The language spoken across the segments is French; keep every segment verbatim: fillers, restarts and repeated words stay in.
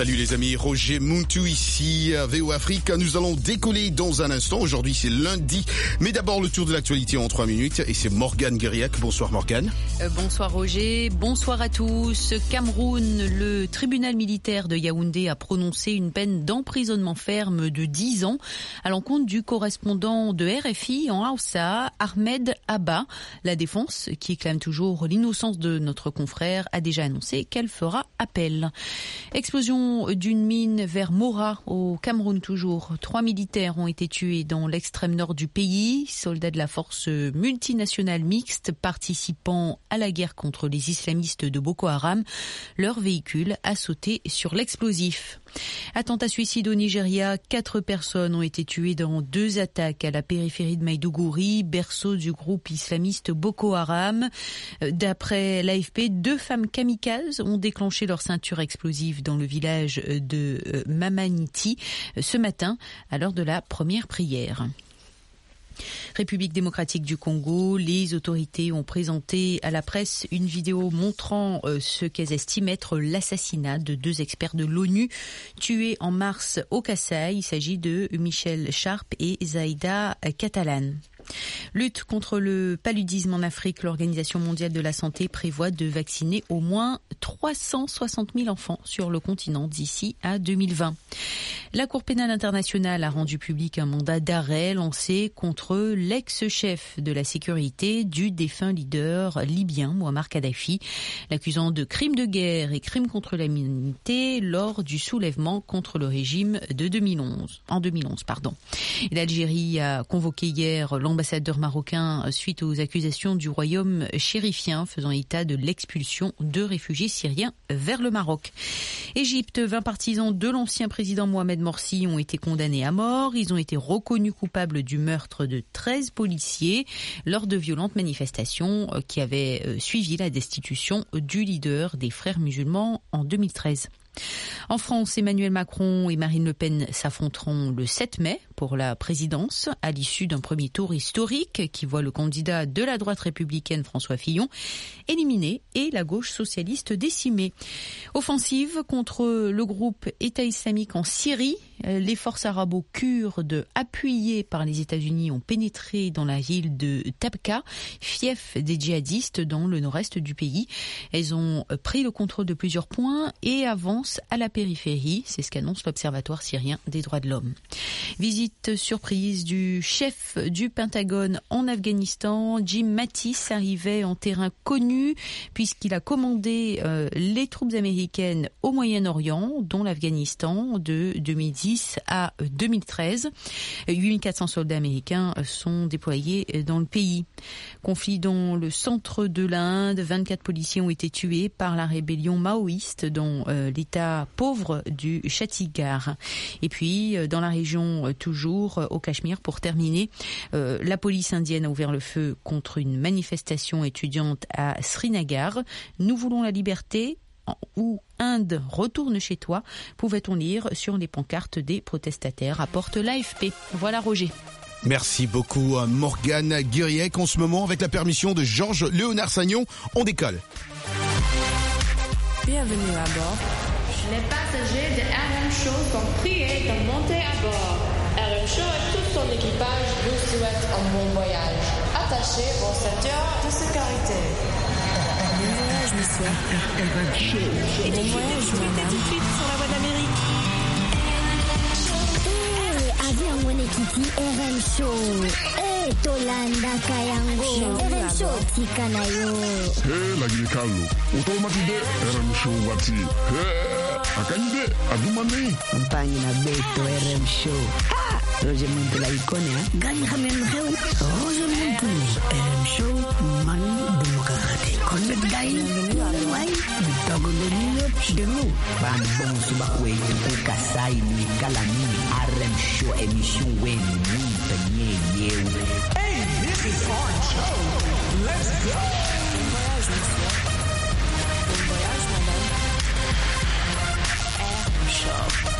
Salut les amis, Roger Muntu ici à V O Afrique. Nous allons décoller dans un instant. Aujourd'hui c'est lundi, mais d'abord le tour de l'actualité en trois minutes et c'est Morgane Guiriac. Bonsoir Morgane. Euh, bonsoir Roger, bonsoir à tous. Cameroun, le tribunal militaire de Yaoundé a prononcé une peine d'emprisonnement ferme de dix ans à l'encontre du correspondant de R F I en Hausa, Ahmed Abba. La défense, qui clame toujours l'innocence de notre confrère, a déjà annoncé qu'elle fera appel. Explosion d'une mine vers Mora, au Cameroun toujours. Trois militaires ont été tués dans l'extrême nord du pays, soldats de la force multinationale mixte participant à la guerre contre les islamistes de Boko Haram. Leur véhicule a sauté sur l'explosif. Attentat suicide au Nigeria, quatre personnes ont été tuées dans deux attaques à la périphérie de Maïdougouri, berceau du groupe islamiste Boko Haram. D'après l'A F P, deux femmes kamikazes ont déclenché leur ceinture explosive dans le village de Mamaniti ce matin à l'heure de la première prière. République démocratique du Congo, les autorités ont présenté à la presse une vidéo montrant ce qu'elles estiment être l'assassinat de deux experts de l'ONU tués en mars au Kasaï. Il s'agit de Michel Sharp et Zaïda Catalan. Lutte contre le paludisme en Afrique, l'Organisation mondiale de la santé prévoit de vacciner au moins trois cent soixante mille enfants sur le continent d'ici à deux mille vingt. La Cour pénale internationale a rendu public un mandat d'arrêt lancé contre l'ex-chef de la sécurité du défunt leader libyen Mouammar Kadhafi, l'accusant de crimes de guerre et crimes contre l'humanité lors du soulèvement contre le régime de deux mille onze, en deux mille onze. Pardon. L'Algérie a convoqué hier l'ambassadeur marocain suite aux accusations du royaume chérifien faisant état de l'expulsion de réfugiés syriens vers le Maroc. Égypte, vingt partisans de l'ancien président Mohamed Morsi ont été condamnés à mort. Ils ont été reconnus coupables du meurtre de treize policiers lors de violentes manifestations qui avaient suivi la destitution du leader des Frères musulmans en deux mille treize. En France, Emmanuel Macron et Marine Le Pen s'affronteront le sept mai pour la présidence à l'issue d'un premier tour historique qui voit le candidat de la droite républicaine François Fillon éliminé et la gauche socialiste décimée. Offensive contre le groupe État islamique en Syrie. Les forces arabo-kurdes appuyées par les États-Unis ont pénétré dans la ville de Tabqa, fief des djihadistes dans le nord-est du pays. Elles ont pris le contrôle de plusieurs points et avancent à la périphérie. C'est ce qu'annonce l'Observatoire syrien des droits de l'homme. Visite surprise du chef du Pentagone en Afghanistan. Jim Mattis arrivait en terrain connu puisqu'il a commandé euh, les troupes américaines au Moyen-Orient, dont l'Afghanistan, de deux mille dix à deux mille treize. huit mille quatre cents soldats américains sont déployés dans le pays. Conflit dans le centre de l'Inde, vingt-quatre policiers ont été tués par la rébellion maoïste dans euh, l'état pauvre du Chhattisgarh. Et puis, euh, dans la région, euh, toujours euh, au Cachemire, pour terminer, euh, la police indienne a ouvert le feu contre une manifestation étudiante à Srinagar. Nous voulons la liberté, ou Inde, retourne chez toi, pouvait-on lire sur les pancartes des protestataires, rapporte l'A F P. Voilà Roger. Merci beaucoup à Morgane Guiriac. En ce moment, avec la permission de Georges Léonard Sagnon, on décolle. Bienvenue à bord. Les passagers de R M Show sont priés de monter à bord. R M Show et tout son équipage vous souhaitent un bon voyage. Attachez vos ceintures de sécurité. Bon voyage, monsieur. Bon voyage, madame. Tout de suite sur la voie d'Amérique. Eh, avion mwenyekiti R M Show. Eh, tolanda kayango. R M Show tika nayo. Hey, lagi Carlo. Automatide R M Show wati. Hey, akanyide adumani. Mpanyi na beto R M Show. Ha! Roger Muntu la ikone ha. Gani khamen khaw. Roger Muntu. R M Show man demokrati. Konbet dai. Wai. Bitogo de nilo de nous. Bambon suba kwe ku kasai ni kalami. R M Show émission wen ni penye yeu. Hey, this is R M Show. Let's go. Bon voyage, monsieur. Bon voyage, madame. R M Show.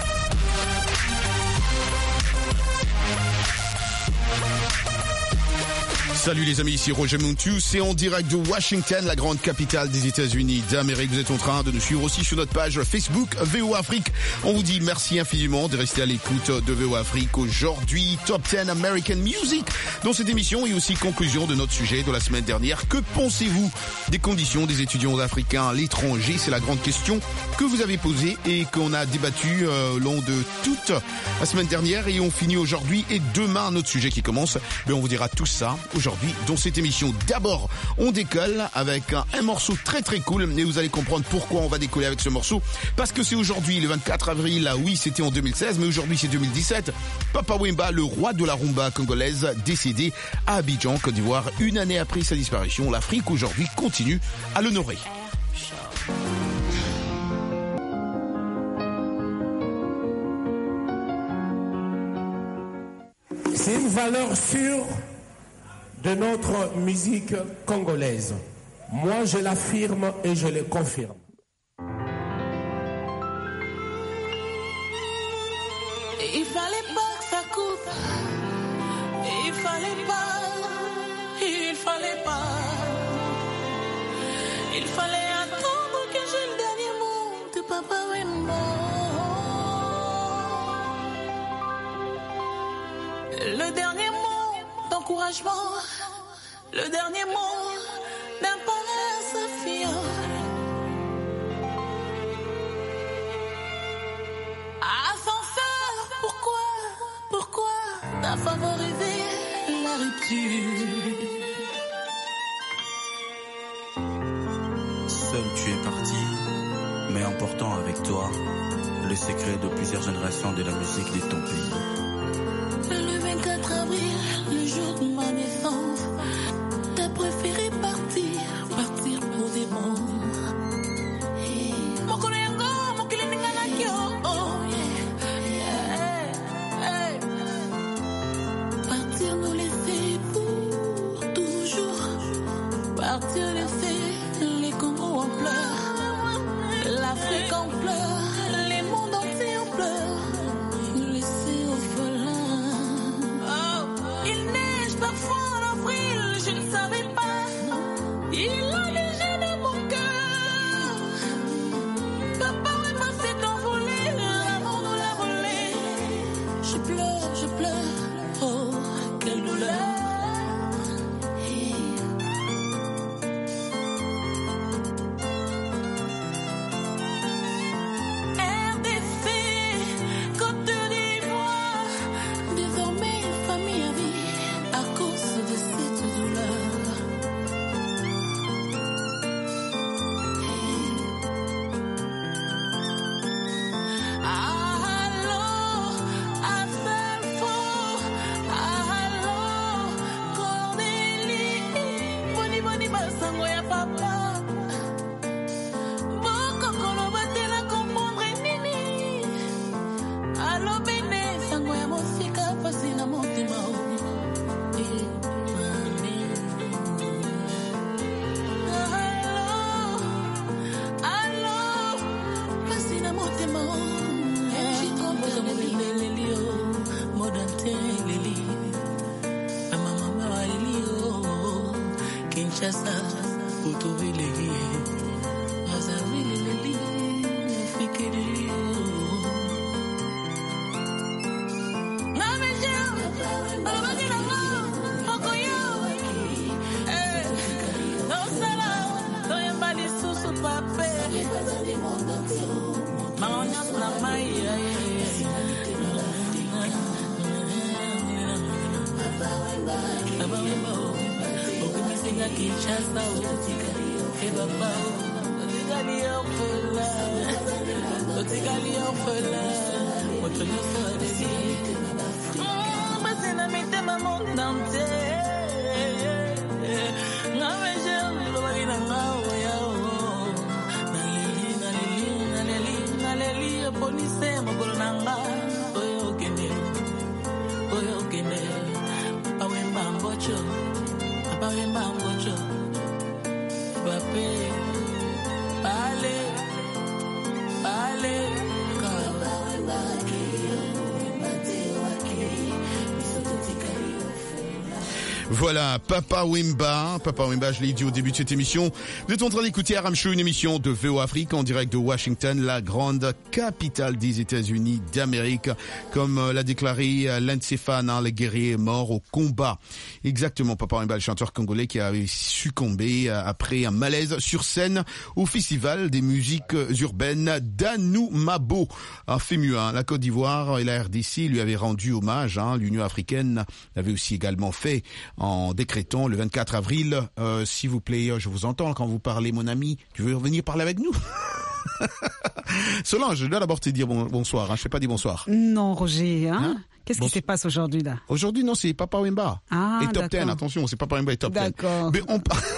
Salut les amis, ici Roger Montu, c'est en direct de Washington, la grande capitale des États-Unis d'Amérique. Vous êtes en train de nous suivre aussi sur notre page Facebook V O Afrique. On vous dit merci infiniment de rester à l'écoute de V O Afrique. Aujourd'hui, Top dix American Music dans cette émission et aussi conclusion de notre sujet de la semaine dernière. Que pensez-vous des conditions des étudiants africains à l'étranger? C'est la grande question que vous avez posée et qu'on a débattu euh, long de toute la semaine dernière, et on finit aujourd'hui et demain notre sujet qui commence. Mais on vous dira tout ça aujourd'hui dans cette émission. D'abord, on décolle avec un, un morceau très très cool, et vous allez comprendre pourquoi on va décoller avec ce morceau, parce que c'est aujourd'hui le vingt-quatre avril. Là, oui, c'était en deux mille seize, mais aujourd'hui c'est deux mille dix-sept. Papa Wemba, le roi de la rumba congolaise, décédé à Abidjan, Côte d'Ivoire, une année après sa disparition. L'Afrique aujourd'hui continue à l'honorer. C'est une valeur sûre de notre musique congolaise. Moi, je l'affirme et je le confirme. Il fallait pas que ça coupe. Il fallait pas. Il fallait pas. Il fallait attendre que j'ai le dernier mot de Papa Wemba. Le dernier mot d'encouragement. Le dernier mot d'un parent à sa fille. Ascenseur, pourquoi, pourquoi t'as favorisé la rupture? Seul tu es parti, mais emportant avec toi le secret de plusieurs générations de la musique de ton pays. Le vingt-quatre avril, le jour de ma naissance, t'as préféré partir, partir pour des bons. Mon kolengo, mon kilinganakyo, oh yeah, yeah, yeah. Partir nous laisser pour toujours, partir laisser les Congos en pleurs, l'Afrique en pleurs, les mondes entiers en pleurs. Parfois en avril, je ne savais pas. Il a déjà dans mon cœur. Papa Wemba s'est envolé, l'amour nous l'a volé. Je pleure, je pleure, oh, quelle douleur. R D C, Côte d'Ivoire, désormais famille à vie. À cause de cette douleur. Allô, Asalfo, allô, Cornélie, boni boni basango ya papa. Boko kolo batela comprendre nini. Allô bene, sango ya mosika pasi na motema. Kinshasa, Utuvileli, Azavileli, Fikiri. Kinshasa, et papa, Otigali orphelin, Otigali orphelin, Otigali orphelin. Oh, mais c'est la mette ma monde entier. N'avais jamais le mari d'un gars, Naleli, Naleli, Naleli, Naleli, Police, Mokolonanga, Oyo Kene, Oyo Kene, Papa Wemba Mbocho. Papa Wemba Mbocho, Pape, Pale, Pale, Papa Wemba, Voilà, Papa Wemba. Papa Wemba, je l'ai dit au début de cette émission. Vous êtes en train d'écouter Aram Show, une émission de V O Afrique en direct de Washington, la grande capitale des États-Unis d'Amérique. Comme l'a déclaré l'un de ses fans, hein, le guerrier mort au combat. Exactement, Papa Wemba, le chanteur congolais qui a succombé après un malaise sur scène au Festival des musiques urbaines d'Anoumabo. À Fémua, la Côte d'Ivoire et la R D C lui avaient rendu hommage. Hein. L'Union africaine l'avait aussi également fait en décrétant le vingt-quatre avril, euh, s'il vous plaît, je vous entends quand vous parlez, mon ami, tu veux revenir parler avec nous? Solange, je dois d'abord te dire bon, bonsoir, hein. Je ne fais pas dire bonsoir. Non, Roger, hein, hein qu'est-ce bon, qui se passe aujourd'hui là? Aujourd'hui, non, c'est Papa Wemba. Ah, et top dix, attention, c'est Papa Wemba et top dix. D'accord. Mais on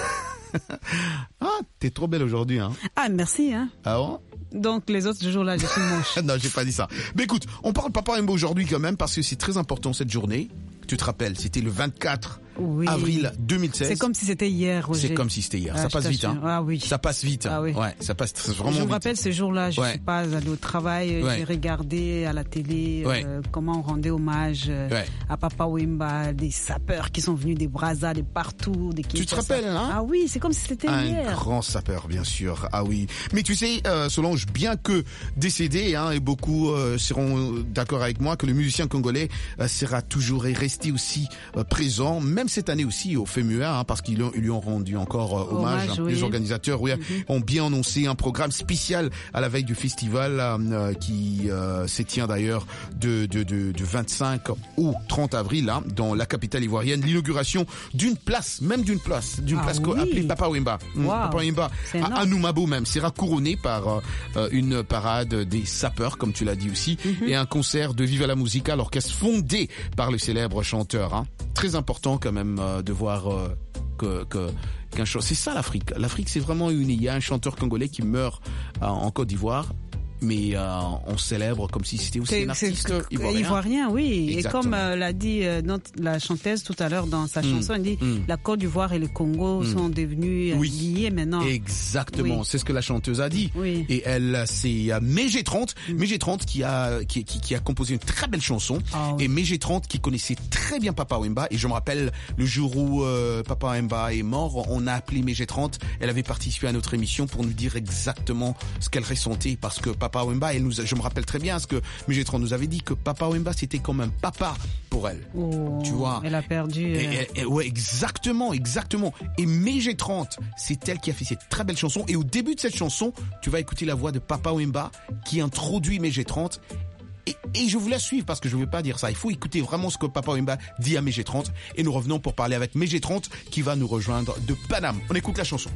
Ah, t'es trop belle aujourd'hui, hein. Ah, merci, hein. Ah bon? Donc les autres jours là, je suis moche. Non, j'ai pas dit ça. Mais écoute, on parle Papa Wemba aujourd'hui quand même parce que c'est très important cette journée. Tu te rappelles, c'était le vingt-quatre oui. avril deux mille seize. C'est comme si c'était hier, Roger. C'est comme si c'était hier. Ah, ça passe vite, hein. Ah oui. Ça passe vite. Ah oui. Ouais, ça passe vraiment vite. Je me rappelle ce jour-là, je ouais. suis pas allée au travail, ouais. j'ai regardé à la télé ouais. euh, comment on rendait hommage euh, ouais. à Papa Wemba, des sapeurs qui sont venus des Brazza, de partout, des Tu te rappelles, hein? Ah oui, c'est comme si c'était un hier. Un grand sapeur, bien sûr. Ah oui. Mais tu sais, euh, Solange, bien que décédé, hein, et beaucoup euh, seront d'accord avec moi que le musicien congolais euh, sera toujours et resté aussi euh, présent, même cette année aussi au Fémua, hein, parce qu'ils lui, lui ont rendu encore euh, hommage. hommage hein, oui. Les organisateurs oui, mm-hmm. ont bien annoncé un programme spécial à la veille du festival euh, qui euh, s'étient d'ailleurs de, de, de, de vingt-cinq au trente avril hein, dans la capitale ivoirienne. L'inauguration d'une place, même d'une place, d'une ah place oui. appelée Papa Wemba. Wow. Papa Wemba à Anoumabo même, sera couronné par euh, une parade des sapeurs, comme tu l'as dit aussi, mm-hmm. et un concert de Viva la Musica, l'orchestre fondé par le célèbre chanteur. Hein. Très important quand même euh, de voir euh, que, que qu'un chanteur. C'est ça l'Afrique. L'Afrique c'est vraiment uni. Il y a un chanteur congolais qui meurt euh, en Côte d'Ivoire. Mais euh, on célèbre comme si c'était aussi un artiste ivoirien. Ivoirien, oui. Exactement. Et comme euh, l'a dit euh, notre, la chanteuse tout à l'heure dans sa mmh. chanson, elle dit mmh. la Côte d'Ivoire et le Congo mmh. sont devenus euh, oui. liés maintenant. Exactement, oui. c'est ce que la chanteuse a dit. Oui. Et elle, c'est euh, Mégé trente, mmh. Mégé trente qui a qui, qui, qui a composé une très belle chanson. Oh, oui. Et Mégé trente qui connaissait très bien Papa Wemba. Et je me rappelle le jour où euh, Papa Wemba est mort, on a appelé Mégé trente. Elle avait participé à notre émission pour nous dire exactement ce qu'elle ressentait parce que Papa Papa Wemba, elle nous, je me rappelle très bien ce que Mégé trente nous avait dit, que Papa Wemba c'était comme un papa pour elle. Oh, tu vois. Elle a perdu. Et, et, et, ouais, exactement, exactement. Et Mégé trente, c'est elle qui a fait cette très belle chanson. Et au début de cette chanson, tu vas écouter la voix de Papa Wemba qui introduit Mégé trente. Et, et je vous laisse suivre parce que je ne veux pas dire ça. Il faut écouter vraiment ce que Papa Wemba dit à Mégé trente. Et nous revenons pour parler avec Mégé trente qui va nous rejoindre de Paname. On écoute la chanson.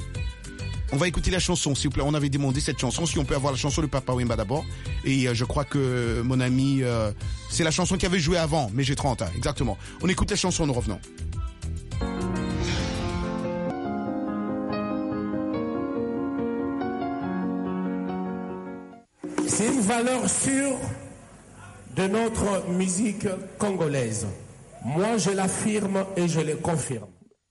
On va écouter la chanson, s'il vous plaît. On avait demandé cette chanson. Si on peut avoir la chanson de Papa Wemba d'abord. Et euh, je crois que mon ami, euh, c'est la chanson qui avait joué avant, Mégé trente, hein, exactement. On écoute la chanson, nous revenons. C'est une valeur sûre de notre musique congolaise. Moi, je l'affirme et je le confirme.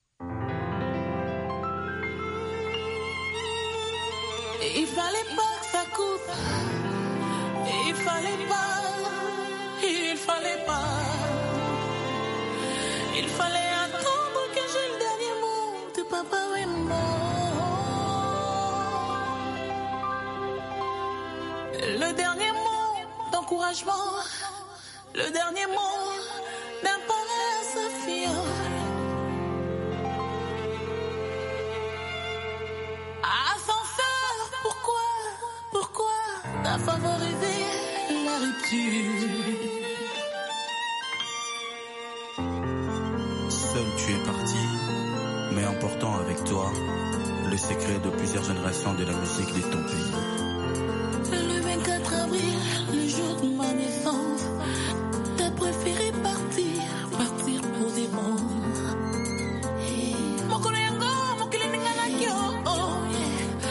Il fallait pas que ça coupe. Il fallait pas. Il fallait pas. Il fallait attendre que j'ai le dernier mot de Papa Wemba. Le dernier mot d'encouragement. Le dernier mot d'un parent à sa fille. À favoriser la rupture. Seul tu es parti, mais emportant avec toi le secret de plusieurs générations de la musique de ton pays. Le vingt-quatre avril, le jour de ma naissance, t'as préféré partir, partir pour des bons. Mon collègue, mon collègue, oh yeah.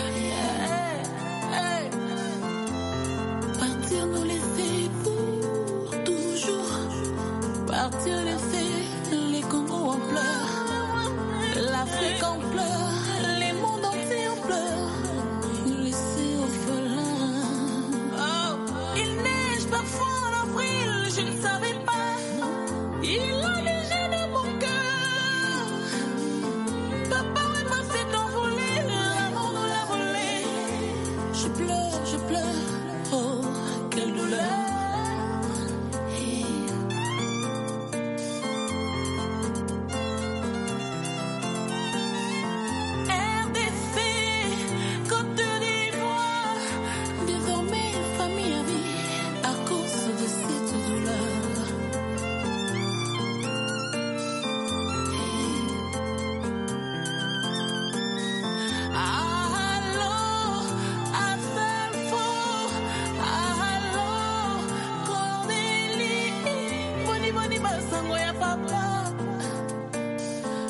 Partir laisser les Congos en pleurs, l'Afrique en pleurs, les mondes entiers en pleurs, nous laisser orphelins. Oh. Il neige parfois en avril, je ne savais pas. Il a déjà dans mon cœur.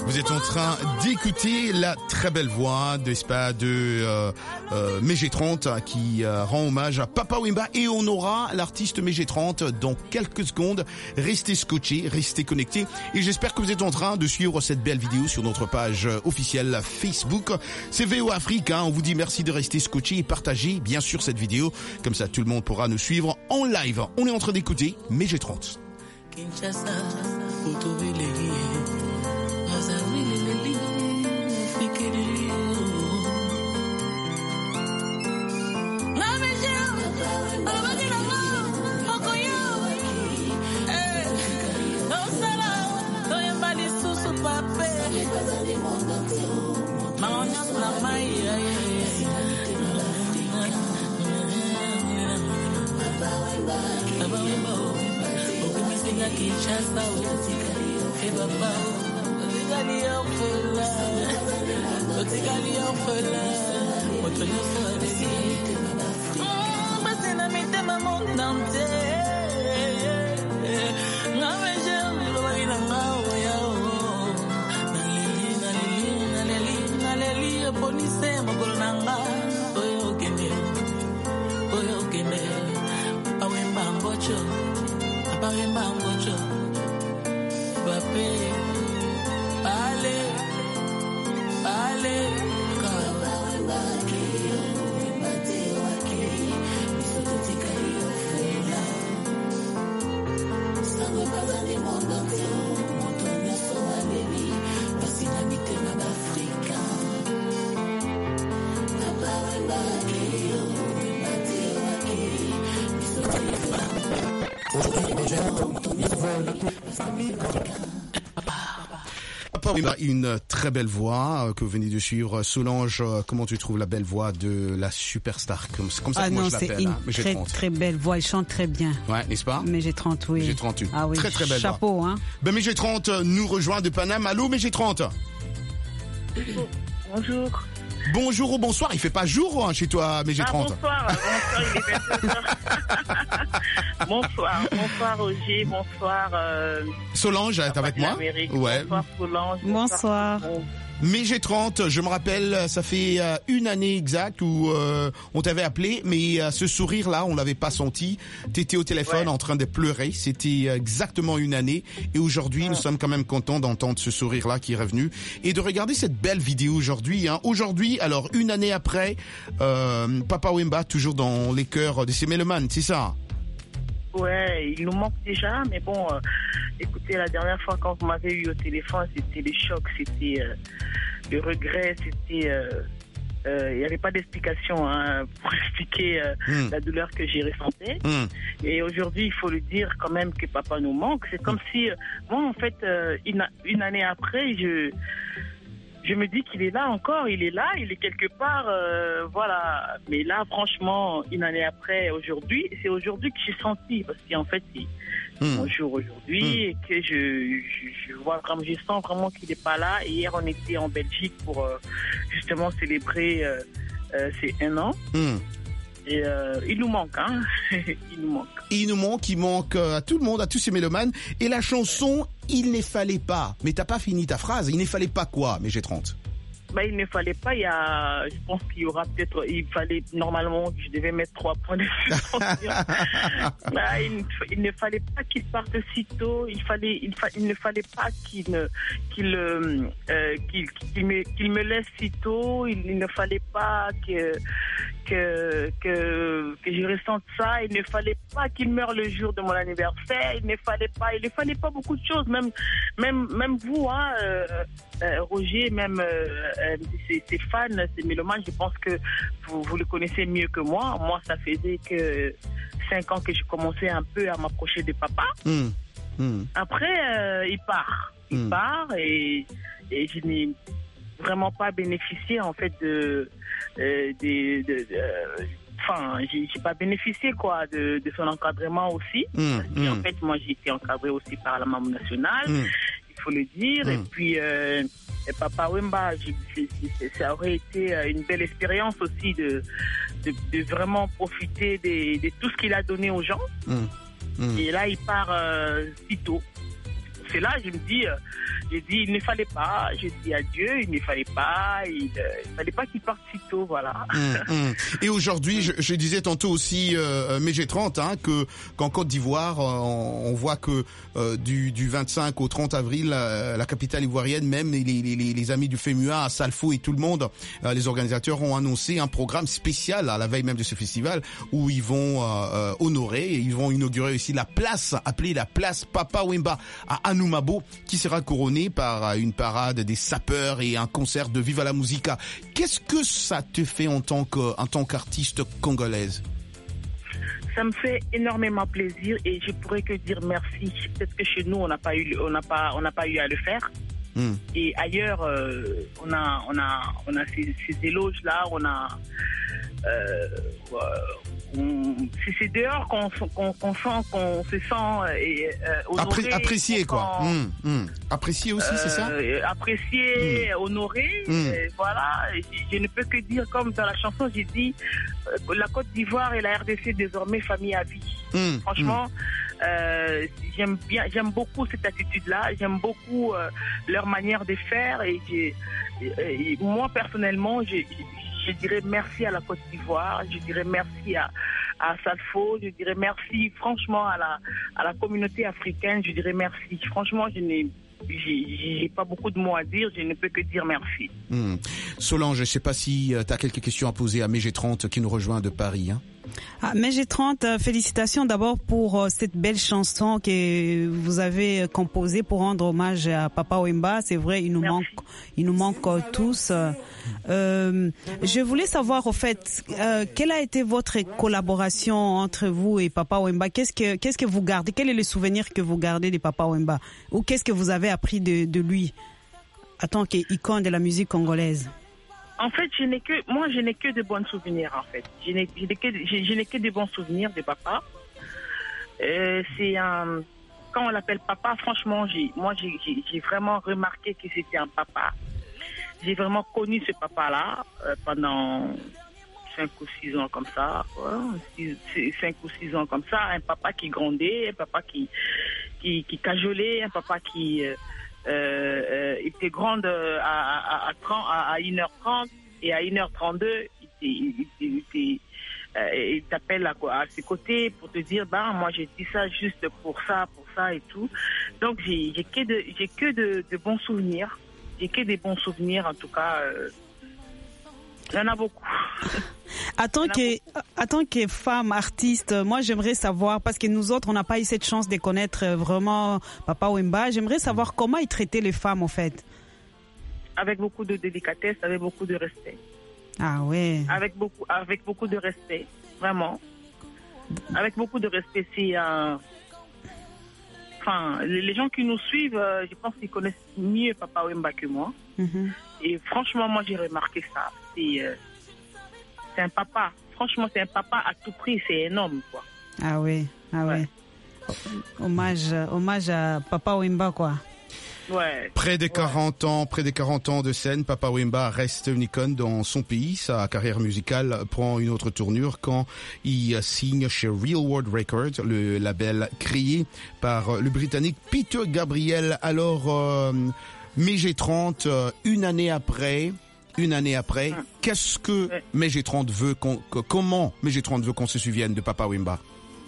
Vous êtes en train d'écouter la très belle voix de, de euh, euh, Megé trente qui euh, rend hommage à Papa Wemba, et on aura l'artiste Megé trente dans quelques secondes. Restez scotchés, restez connectés, et j'espère que vous êtes en train de suivre cette belle vidéo sur notre page officielle Facebook. C'est V O Afrique, hein. On vous dit merci de rester scotchés et partager bien sûr cette vidéo, comme ça tout le monde pourra nous suivre en live. On est en train d'écouter Megé trente. Kinshasa, et papa, Otikali orphelin, Otikali orphelin, votre nom soit dédié. Oh, passez la mité ma monde entier. N'avez-je le wari la maoya oh. Naleli, naleli, naleli, naleli, bonisse mo kolanga. Oyo kende, oyo kende, awemba mbocho. Papa Mbocho, Papé, allez, allez, Papa Wemba, une très belle voix que vous venez de suivre. Solange, comment tu trouves la belle voix de la superstar? Comme, comme ça ah que moi non, je l'appelle. C'est une hein, très, très belle voix, elle chante très bien. Ouais, n'est-ce pas? Megé trente, oui. Megé trente, ah oui. Très très belle Chapeau, voix. hein. Ben, Megé trente nous rejoint de Paname. Allô Megé trente? Bonjour. Bonjour ou bonsoir, il fait pas jour hein, chez toi, Megé trente. Ah, bonsoir, bonsoir, il est vingt-deux heures. Bonsoir, bonsoir Roger, bonsoir. Euh, Solange, t'es avec moi? Ouais. Bonsoir Solange. Bonsoir. bonsoir. Megé trente, je me rappelle, ça fait euh, une année exacte où euh, on t'avait appelé, mais euh, ce sourire-là, on l'avait pas senti. T'étais au téléphone ouais. en train de pleurer. C'était exactement une année. Et aujourd'hui, ouais. nous sommes quand même contents d'entendre ce sourire-là qui est revenu et de regarder cette belle vidéo aujourd'hui. Hein. Aujourd'hui, alors une année après, euh, Papa Wemba toujours dans les cœurs de ses mélomanes, c'est ça? Ouais, il nous manque déjà, mais bon, euh, écoutez, la dernière fois quand vous m'avez eu au téléphone, c'était le choc, c'était euh, le regret, c'était... Euh, euh, il n'y avait pas d'explication hein, pour expliquer euh, mm. la douleur que j'ai ressentie. Mm. Et aujourd'hui, il faut le dire quand même que papa nous manque. C'est comme mm. si, euh, moi en fait, euh, une, une année après, je... Je me dis qu'il est là encore, il est là, il est quelque part, euh, voilà. Mais là, franchement, une année après, aujourd'hui, c'est aujourd'hui que j'ai senti, parce qu'en fait, c'est mmh. mon jour aujourd'hui, mmh. et que je, je, je vois comme je sens vraiment qu'il n'est pas là. Et hier, on était en Belgique pour euh, justement célébrer euh, euh, ces un an. Mmh. Et euh, il nous manque, hein. il nous manque. Il nous manque, il manque à tout le monde, à tous ces mélomanes. Et la chanson, il ne fallait pas. Mais t'as pas fini ta phrase. Il ne fallait pas quoi, Megé trente? Bah, il ne fallait pas, il y a, je pense qu'il y aura peut-être, il fallait, normalement, je devais mettre trois points de suspension. bah, il, il ne fallait pas qu'il parte si tôt, il fallait, il, fa, il ne fallait pas qu'il ne, qu'il, euh, qu'il, qu'il me, qu'il me laisse si tôt, il, il ne fallait pas que, que, que, que je ressente ça, il ne fallait pas qu'il meure le jour de mon anniversaire, il ne fallait pas, il ne fallait pas beaucoup de choses, même, même, même vous, hein, euh, euh, Roger, même, euh, Euh, ces, ces fans, ces mélomanes, je pense que vous, vous le connaissez mieux que moi. Moi, ça faisait que cinq ans que je commençais un peu à m'approcher de papa. Mmh. Mmh. Après, euh, il part. Il mmh. part et, et je n'ai vraiment pas bénéficié en fait de... Euh, de, de, de Enfin, j'ai, j'ai pas bénéficié quoi de, de son encadrement aussi. Mmh, mmh. En fait, moi, j'ai été encadré aussi par la Maman nationale, mmh. il faut le dire. Mmh. Et puis, euh, et Papa Wemba, j'ai, ça aurait été une belle expérience aussi de, de, de vraiment profiter de, de tout ce qu'il a donné aux gens. Mmh, mmh. Et là, il part euh, si tôt. C'est là, je me dis, euh, je j'ai dit, il ne fallait pas, j'ai dit adieu, il ne fallait pas, il ne fallait pas qu'il parte si tôt, voilà. Mmh, mmh. Et aujourd'hui, je, je disais tantôt aussi, euh, mais j'ai trente, hein, que qu'en Côte d'Ivoire, on, on voit que euh, du, du vingt-cinq au trente avril, euh, la capitale ivoirienne, même les, les, les, les amis du FEMUA, Salfo et tout le monde, euh, les organisateurs ont annoncé un programme spécial à la veille même de ce festival où ils vont euh, honorer, et ils vont inaugurer aussi la place, appelée la place Papa Wemba à Anoumabo, qui sera couronnée par une parade des sapeurs et un concert de Viva la Musica. Qu'est-ce que ça te fait en tant que, en tant qu'artiste congolaise? Ça me fait énormément plaisir et je pourrais que dire merci. Peut-être que chez nous on n'a pas eu, on n'a pas, on n'a pas eu à le faire. Mm. Et ailleurs, euh, on a, on a, on a ces, ces éloges là, on a. Euh, on, c'est dehors qu'on, qu'on, qu'on sent, qu'on se sent et, euh, honoré, Appré- apprécié quoi. Mmh, mmh. Apprécié aussi, euh, c'est ça. Apprécié, mmh. honoré, mmh. Et voilà. Et je, je ne peux que dire comme dans la chanson, j'ai dit euh, la Côte d'Ivoire et la R D C désormais famille à vie. Mmh. Franchement. Mmh. Euh, j'aime bien, j'aime beaucoup cette attitude-là. J'aime beaucoup euh, leur manière de faire et, et, et moi personnellement, j'ai je dirais merci à la Côte d'Ivoire, je dirais merci à, à Salfo, je dirais merci franchement à la, à la communauté africaine, je dirais merci. Franchement, je n'ai j'ai, j'ai pas beaucoup de mots à dire, je ne peux que dire merci. Mmh. Solange, je ne sais pas si euh, tu as quelques questions à poser à Mégé trente qui nous rejoint de Paris. Hein. Ah, Mégé trente, euh, félicitations d'abord pour euh, cette belle chanson que vous avez composée pour rendre hommage à Papa Wemba. C'est vrai, il nous Merci. manque, il nous manque euh, tous. Euh, je voulais savoir au fait, euh, quelle a été votre collaboration entre vous et Papa Wemba? Qu'est-ce que, qu'est-ce que vous gardez? Quel est le souvenir que vous gardez de Papa Wemba? Ou qu'est-ce que vous avez appris de, de lui en tant qu'icône de la musique congolaise? En fait, je n'ai que, moi, je n'ai que de bons souvenirs, en fait. Je n'ai, je n'ai que, je, je n'ai que de bons souvenirs de papa. Euh, c'est un, quand on l'appelle papa, franchement, j'ai, moi, j'ai, j'ai, j'ai vraiment remarqué que c'était un papa. J'ai vraiment connu ce papa-là euh, pendant cinq ou six ans comme ça, ouais, cinq ou six ans comme ça. Un papa qui grondait, un papa qui, qui, qui cajolait, un papa qui euh, Euh, euh, il était grande à, à, à, trente, à une heure trente et à une heure trente-deux, il, il, il, il, euh, il t'appelle à, à ses côtés pour te dire bah moi j'ai dit ça juste pour ça, pour ça et tout. Donc j'ai, j'ai que de, j'ai que de, de bons souvenirs, j'ai que des bons souvenirs en tout cas. Euh, il y en a beaucoup. En tant que, en tant que femme artiste, moi j'aimerais savoir, parce que nous autres on n'a pas eu cette chance de connaître vraiment Papa Wemba, j'aimerais savoir comment il traitait les femmes en fait. Avec beaucoup de délicatesse, avec beaucoup de respect. Ah ouais. Avec beaucoup, avec beaucoup de respect, vraiment. Avec beaucoup de respect, c'est euh... enfin les gens qui nous suivent, je pense qu'ils connaissent mieux Papa Wemba que moi. Mm-hmm. Et franchement, moi j'ai remarqué ça. C'est, euh... c'est un papa. Franchement, c'est un papa à tout prix. C'est un homme, quoi. Ah oui, ah ouais. oui. Hommage, hommage à Papa Wemba, quoi. Ouais. Près de quarante ouais. ans, près de quarante ans de scène, Papa Wemba reste une icône dans son pays. Sa carrière musicale prend une autre tournure quand il signe chez Real World Records, le label créé par le Britannique Peter Gabriel. Alors, euh, Mégé trente, une année après... Une année après, mmh. qu'est-ce que ouais. Mégé trente veut qu'on, que, comment Mégé trente veut qu'on se souvienne de Papa Wemba?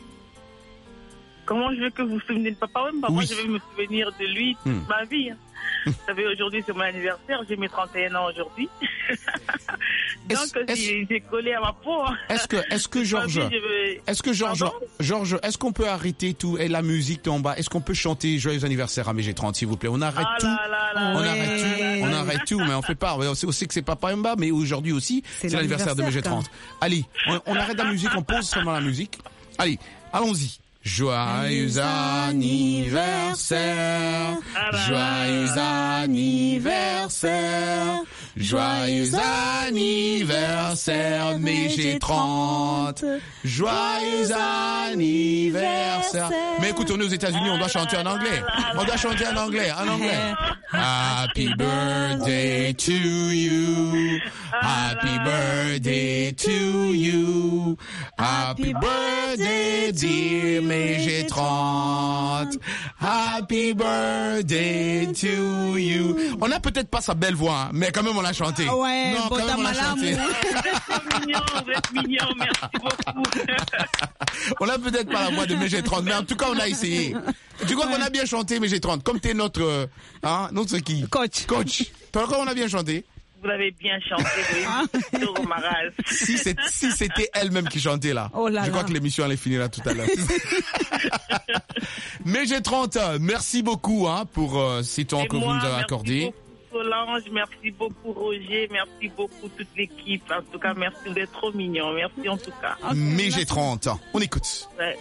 Comment je veux que vous vous souveniez de Papa Wemba? Oui. Moi, je vais me souvenir de lui toute mmh. ma vie. Hein. Vous savez, aujourd'hui, c'est mon anniversaire. J'ai mes trente et un ans aujourd'hui. Donc, est-ce, j'ai, j'ai collé à ma peau. Hein. Est-ce que, est-ce que Georges, vais... est-ce que Georges, Georges, est-ce qu'on peut arrêter tout et la musique en bas? Est-ce qu'on peut chanter Joyeux anniversaire à Mégé trente, s'il vous plaît? On arrête ah tout. Là là là on ouais. arrête tout. On arrête tout, mais on fait pas. On sait aussi que c'est Papa Wemba, mais aujourd'hui aussi, c'est, c'est l'anniversaire, l'anniversaire de Mégé trente. Allez, on, on arrête la musique, on pose seulement la musique. Allez, allons-y. Joyeux anniversaire, joyeux anniversaire, Joyeux anniversaire, mais j'ai trente. Joyeux anniversaire. Mais écoute, on est aux États-Unis, on doit chanter en anglais. On doit chanter en anglais, en anglais. Happy birthday to you. Happy birthday to you. Happy birthday, dear, mais j'ai trente. Happy birthday to you. On n'a peut-être pas sa belle voix, hein, mais quand même on l'a chanté. Ouais, non, quand même on l'a chanté. C'est mignon, vous êtes mignon, merci beaucoup. On n'a peut-être pas la voix de mais j'ai trente, mais en tout cas on a essayé. Tu crois ouais. qu'on a bien chanté mais j'ai trente, comme t'es notre, euh, hein, notre qui? Coach. Coach. Tu crois qu'on a bien chanté? Vous avez bien chanté, oui. Si, c'est, si c'était elle-même qui chantait là, oh là je crois là. que l'émission allait finir là tout à l'heure. Mais j'ai trente, merci beaucoup hein, pour euh, ces temps que moi, vous nous avez accordés. Merci beaucoup Solange, merci beaucoup Roger, merci beaucoup toute l'équipe. En tout cas, merci d'être trop mignon, merci en tout cas. Okay, mais j'ai trente, on écoute. Ouais.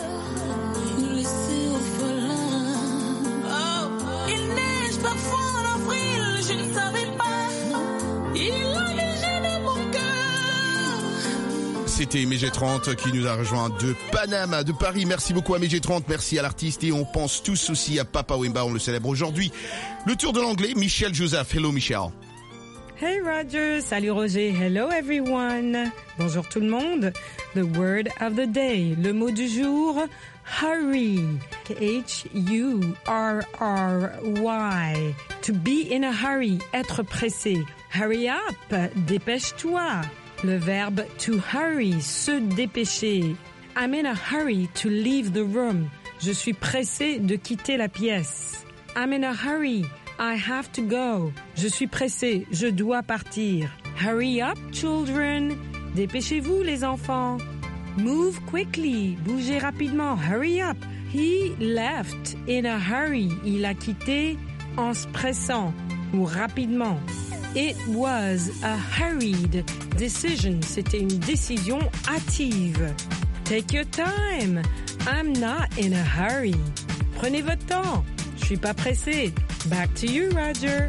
Il neige parfois en avril, je ne savais pas. Il a léger de mon cœur. C'était M G trente qui nous a rejoint de Panama, de Paris. Merci beaucoup à M G trente, merci à l'artiste et on pense tous aussi à Papa Wemba, on le célèbre aujourd'hui. Le tour de l'anglais, Michel Joseph. Hello Michel. Hey Roger, salut Roger, hello everyone. Bonjour tout le monde. The word of the day, le mot du jour, hurry. H U R R Y. To be in a hurry, être pressé. Hurry up, dépêche-toi. Le verbe to hurry, se dépêcher. I'm in a hurry to leave the room. Je suis pressé de quitter la pièce. I'm in a hurry. I have to go. Je suis pressé, je dois partir. Hurry up, children. Dépêchez-vous, les enfants. Move quickly. Bougez rapidement. Hurry up. He left in a hurry. Il a quitté en se pressant ou rapidement. It was a hurried decision. C'était une décision hâtive. Take your time. I'm not in a hurry. Prenez votre temps. Je suis pas pressé. Back to you, Roger.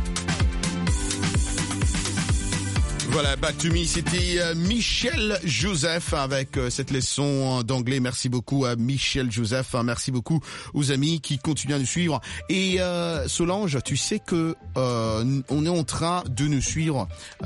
Voilà, back to me, c'était euh, Michel Joseph avec euh, cette leçon d'anglais. Merci beaucoup à Michel Joseph, merci beaucoup aux amis qui continuent à nous suivre. Et euh, Solange, tu sais que euh, on est en train de nous suivre euh,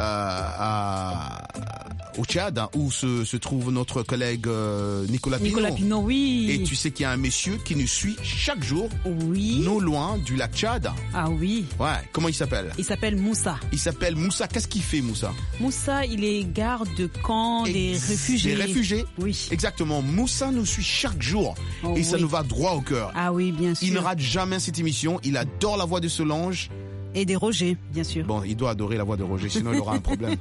à, au Tchad, hein, où se, se trouve notre collègue euh, Nicolas Pinot. Nicolas Pinot, oui. Et tu sais qu'il y a un monsieur qui nous suit chaque jour, oui, non loin du lac Tchad. Ah oui. Ouais, comment il s'appelle? Il s'appelle Moussa. Il s'appelle Moussa. Qu'est-ce qu'il fait, Moussa? Moussa, il est garde de camp des Ex- réfugiés. Des réfugiés? Oui. Exactement. Moussa nous suit chaque jour. Oh, et ça oui. nous va droit au cœur. Ah oui, bien sûr. Il ne rate jamais cette émission. Il adore la voix de Solange. Et des Roger, bien sûr. Bon, il doit adorer la voix de Roger, sinon il aura un problème.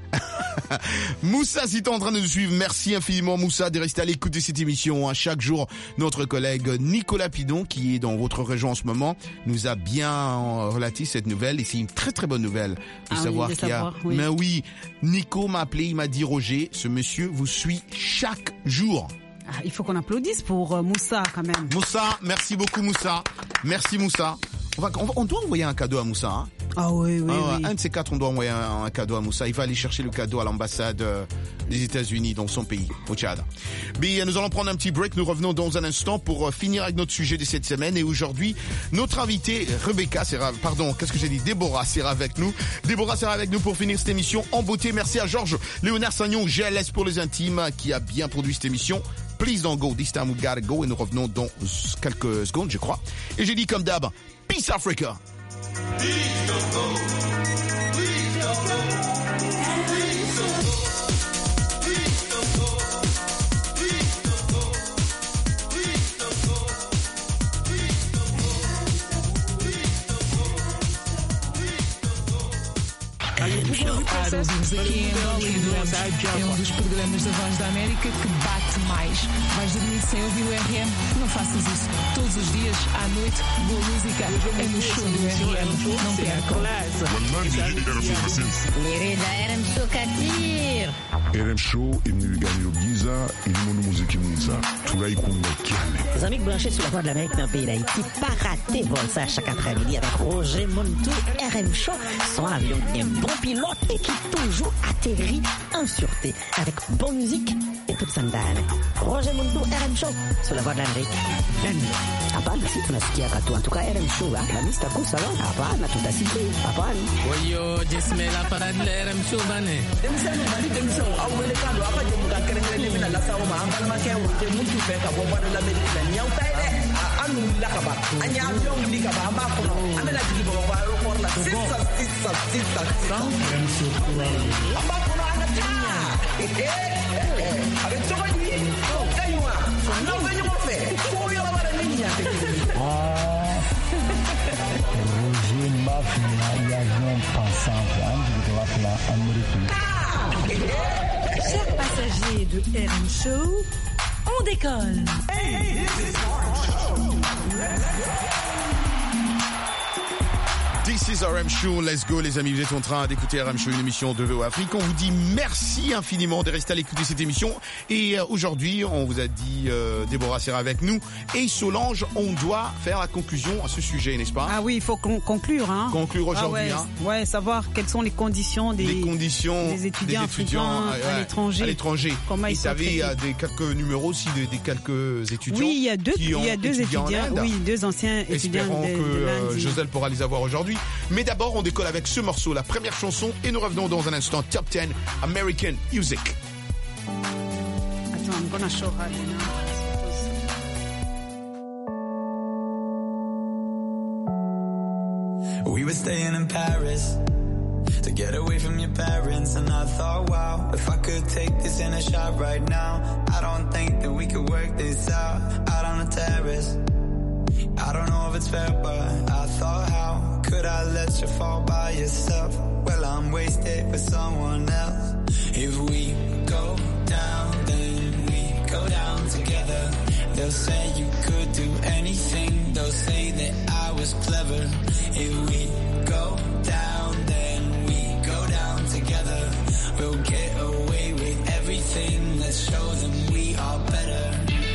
Moussa, si t'es en train de nous suivre, merci infiniment Moussa de rester à l'écoute de cette émission. Chaque jour, notre collègue Nicolas Pidon, qui est dans votre région en ce moment, nous a bien relaté cette nouvelle et c'est une très très bonne nouvelle de ah savoir oui, de qu'il y a... savoir, oui. Mais oui, Nico m'a appelé, il m'a dit Roger, ce monsieur vous suit chaque jour. Ah, il faut qu'on applaudisse pour euh, Moussa quand même. Moussa, merci beaucoup Moussa. Merci Moussa. On, va, on, va, on doit envoyer un cadeau à Moussa. Hein. Ah oui, oui, ah, oui. Un de ces quatre, on doit envoyer un, un cadeau à Moussa. Il va aller chercher le cadeau à l'ambassade euh, des États-Unis dans son pays, au Tchad. Mais nous allons prendre un petit break. Nous revenons dans un instant pour euh, finir avec notre sujet de cette semaine. Et aujourd'hui, notre invitée Rebecca sera, pardon, qu'est-ce que j'ai dit, Déborah sera avec nous. Déborah sera avec nous pour finir cette émission en beauté. Merci à Georges Léonard Sagnon, G L S pour les intimes, qui a bien produit cette émission. Please don't go, this time we gotta go. Et nous revenons dans quelques secondes, je crois. Et j'ai dit comme d'hab, Peace Africa. Please don't go. Please don't go. Please don't go. Please don't go. Please don't go. Please don't go. Please don't go. Please don't go. Please don't go. Para ouvires aqui em Angola e durante é um dos programas da Voz da América que bate mais. Vais dormir sem ouvir o R M? Não faças isso. Todos os dias, à noite, boa música é no show do R M. Não percam. Lirida R M Show Katir. R M Show imniganyiro byiza irimo n'umuziki mwiza turayikunda cyane. Les amis branchés sur la Voix de l'Amérique dans le pays d'Haïti, pas rater vol ça chaque après-midi avec Roger Montou. R M Show, son avion bien bon pilote et qui toujours atterrit en sûreté avec bonne musique et toute sandale. Roger Montou, R M Show sur la Voix de l'Amérique. Hapana, si tunasikia katu. En tout cas, R M Show, la lista kusa lo. Hapana, tutasikia. Hapana. Oyo, jesme la parade de R M Show bane. Demisano mali demisano awele kando apa je muka kerengere mina la sawo ma ambal ma ke wote muntu fe ka bo bado la America la nyaw tay de anu la ka ba anya avion li ka ba amba ko no amela digi bo ba ro por la sissa sissa sissa R M Show amba ko no ana ta eh eh avec toi ni kaywa no venyo mo fe ko yo la bara niña Roger Mafia y avion pensant de la Amérique. Chers passagers de R M Show, on décolle. Hey, this is This is R M Show, let's go les amis, vous êtes en train d'écouter R M Show, une émission de V O Afrique. On vous dit merci infiniment de rester à l'écoute de cette émission. Et euh, aujourd'hui, on vous a dit, euh, Déborah sera avec nous. Et Solange, on doit faire la conclusion à ce sujet, n'est-ce pas? Ah oui, il faut con- conclure. Hein. Conclure aujourd'hui. Ah ouais, hein. ouais, savoir quelles sont les conditions des, les conditions des étudiants, des étudiants africains ouais, à l'étranger. À l'étranger. Comment Et ils vous sont savez, il y a des quelques numéros aussi, des, des quelques étudiants. Oui, il y a deux, qui il y a ont deux étudié en étudiants, Inde. oui, deux anciens étudiants Espérons de, que de euh, l'Inde. Joselle pourra les avoir aujourd'hui. Mais d'abord, on décolle avec ce morceau, la première chanson, et nous revenons dans un instant. Top dix American Music. Attends, I'm gonna show her now. We were staying in Paris to get away from your parents, and I thought, wow, if I could take this in a shot right now, I don't think that we could work this out, out on the terrace. I don't know if it's fair, but I thought, how could I let you fall by yourself? Well, I'm wasted with someone else. If we go down, then we go down together. They'll say you could do anything. They'll say that I was clever. If we go down, then we go down together. We'll get away with everything. Let's show them we are better.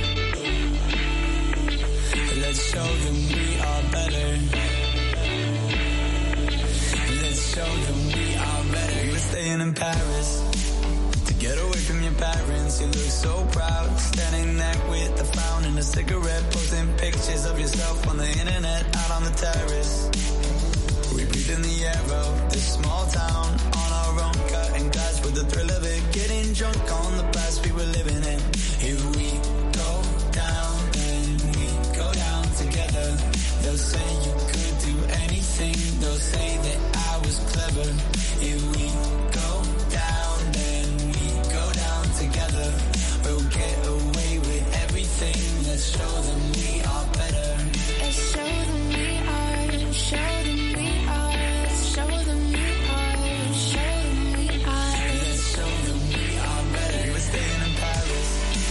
Let's show them we are better. Let's show them we are better. We were staying in Paris to get away from your parents. You look so proud, standing there with a frown and a cigarette, posting pictures of yourself on the internet, out on the terrace. We breathe in the air of this small town on our own, cutting glass with the thrill of it, getting drunk on the past we were living in. If we go down, they'll say you could do anything. They'll say that I was clever. If we go down, then we go down together. We'll get away with everything. Let's show them we are better. Let's show them we are. Show them we are. Show them we are. Show them we are. Let's show them we are better. We were staying in Paris.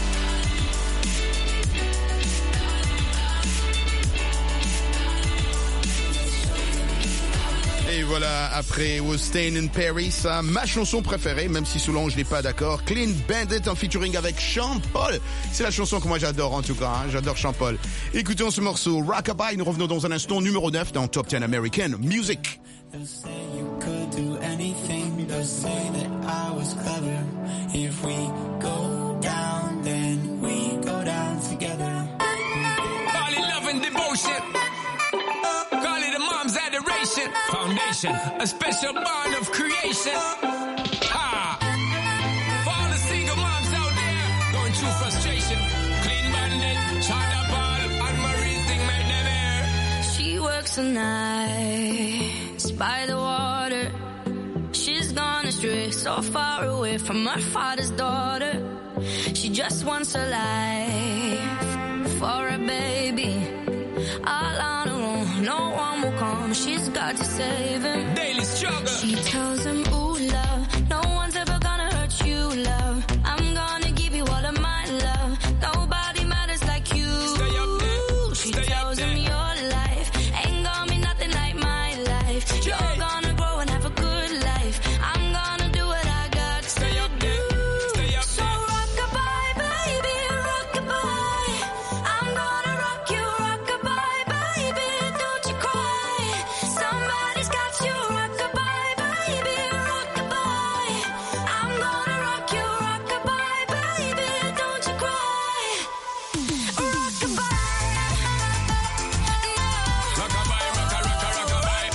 Et voilà, après Was Staying in Paris, hein, ma chanson préférée, même si Solange n'est pas d'accord, Clean Bandit en featuring avec Sean Paul. C'est la chanson que moi j'adore en tout cas, hein, j'adore Sean Paul. Écoutons ce morceau, Rockabye, nous revenons dans un instant, numéro neuf dans Top dix American Music. They'll say you could do anything. They'll say that I was clever. If we go down, then we go down together. Call it love and devotion. Call it a mom's adoration. Foundation, a special bond of creation. Ha! For all the single moms out there going through frustration. Clean Bandit, China Paul, and Marie thing made them air. She works the nights by the water. She's gone astray, so far away from her father's daughter. She just wants a life for a baby. All on her own, no one will come. She's got to save him. Daily struggle. She tells him, ooh, love. No one's ever gonna hurt you, love. I'm gonna give you all of my love. Nobody matters like you. Stay up there. She Stay tells up there. him your life ain't gonna be nothing like my life. Yeah. You're gonna grow and have a good life. I'm gonna do what I got Stay to up do. there. Stay up So there. rock-a-bye, baby, rock-a-bye. I'm gonna rock you, rock-a-bye, baby, don't you cry. Somebody's got you, rock-a-bye, baby, rock-a-bye. I'm gonna rock you, rock-a-bye, baby, don't you cry. Rock-a-bye. Rockabye, rocka, rocka, rockabye.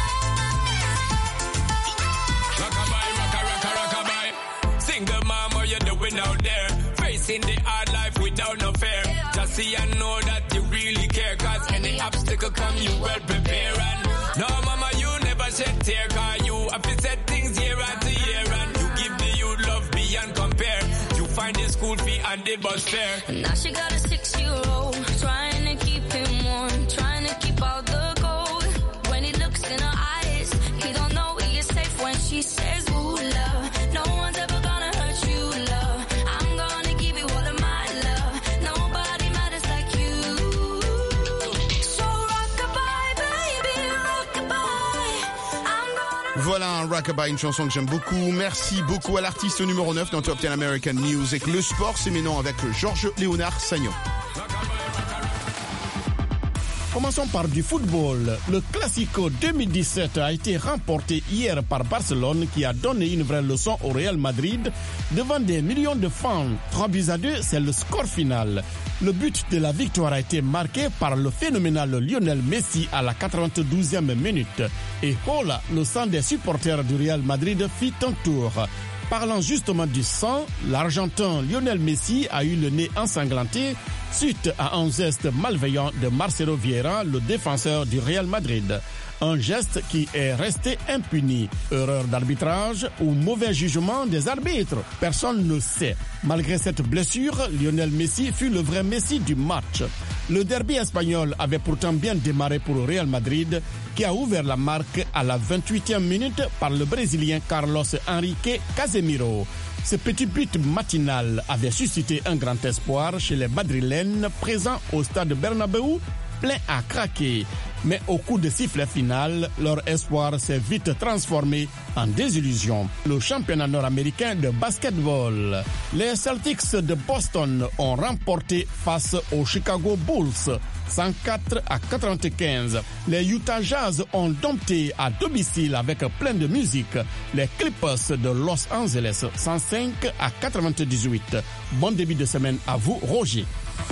Rockabye, rocka, rocka, rockabye. Single mom, what you doing out there? Facing the hard life without no fear. Just see and know that you really care. Cause any obstacle come, you well prepare. And no, mama, you never shed tear. Cause you have to set things year after year. And you give the youth love beyond compare. You find the school fee and the bus fare. Now she got a six-year-old, trying to keep him warm, trying to keep out the cold. When he looks in her eyes, he don't know he is safe when she says, ooh, love. No one's ever gonna hurt you, love. I'm gonna give you all of my love. Nobody matters like you. So rock-a-bye, baby, rock-a-bye. I'm gonna Voilà un Rockabye, une chanson que j'aime beaucoup. Merci beaucoup à l'artiste numéro neuf dans Top dix American Music. Le sport, c'est maintenant avec Georges Léonard Sagnon. Commençons par du football. Le Classico deux mille dix-sept a été remporté hier par Barcelone qui a donné une vraie leçon au Real Madrid devant des millions de fans. trois buts à deux, c'est le score final. Le but de la victoire a été marqué par le phénoménal Lionel Messi à la quatre-vingt-douzième minute. Et Hola, le sang des supporters du Real Madrid, fit un tour. Parlant justement du sang, l'Argentin Lionel Messi a eu le nez ensanglanté suite à un geste malveillant de Marcelo Vieira, le défenseur du Real Madrid. Un geste qui est resté impuni. Erreur d'arbitrage ou mauvais jugement des arbitres, personne ne sait. Malgré cette blessure, Lionel Messi fut le vrai Messi du match. Le derby espagnol avait pourtant bien démarré pour le Real Madrid, qui a ouvert la marque à la vingt-huitième minute par le Brésilien Carlos Henrique Casemiro. Ce petit but matinal avait suscité un grand espoir chez les Madrilènes présents au stade Bernabéu, plein à craquer. Mais au coup de sifflet final, leur espoir s'est vite transformé en désillusion. Le championnat nord-américain de basketball. Les Celtics de Boston ont remporté face aux Chicago Bulls cent quatre à quatre-vingt-quinze. Les Utah Jazz ont dompté à domicile avec plein de musique les Clippers de Los Angeles cent cinq à quatre-vingt-dix-huit. Bon début de semaine à vous, Roger.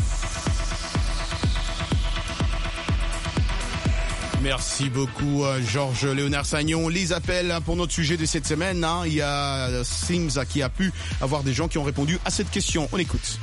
Merci beaucoup, Georges Léonard Sagnon. Les appels pour notre sujet de cette semaine, hein, il y a Sims qui a pu avoir des gens qui ont répondu à cette question. On écoute.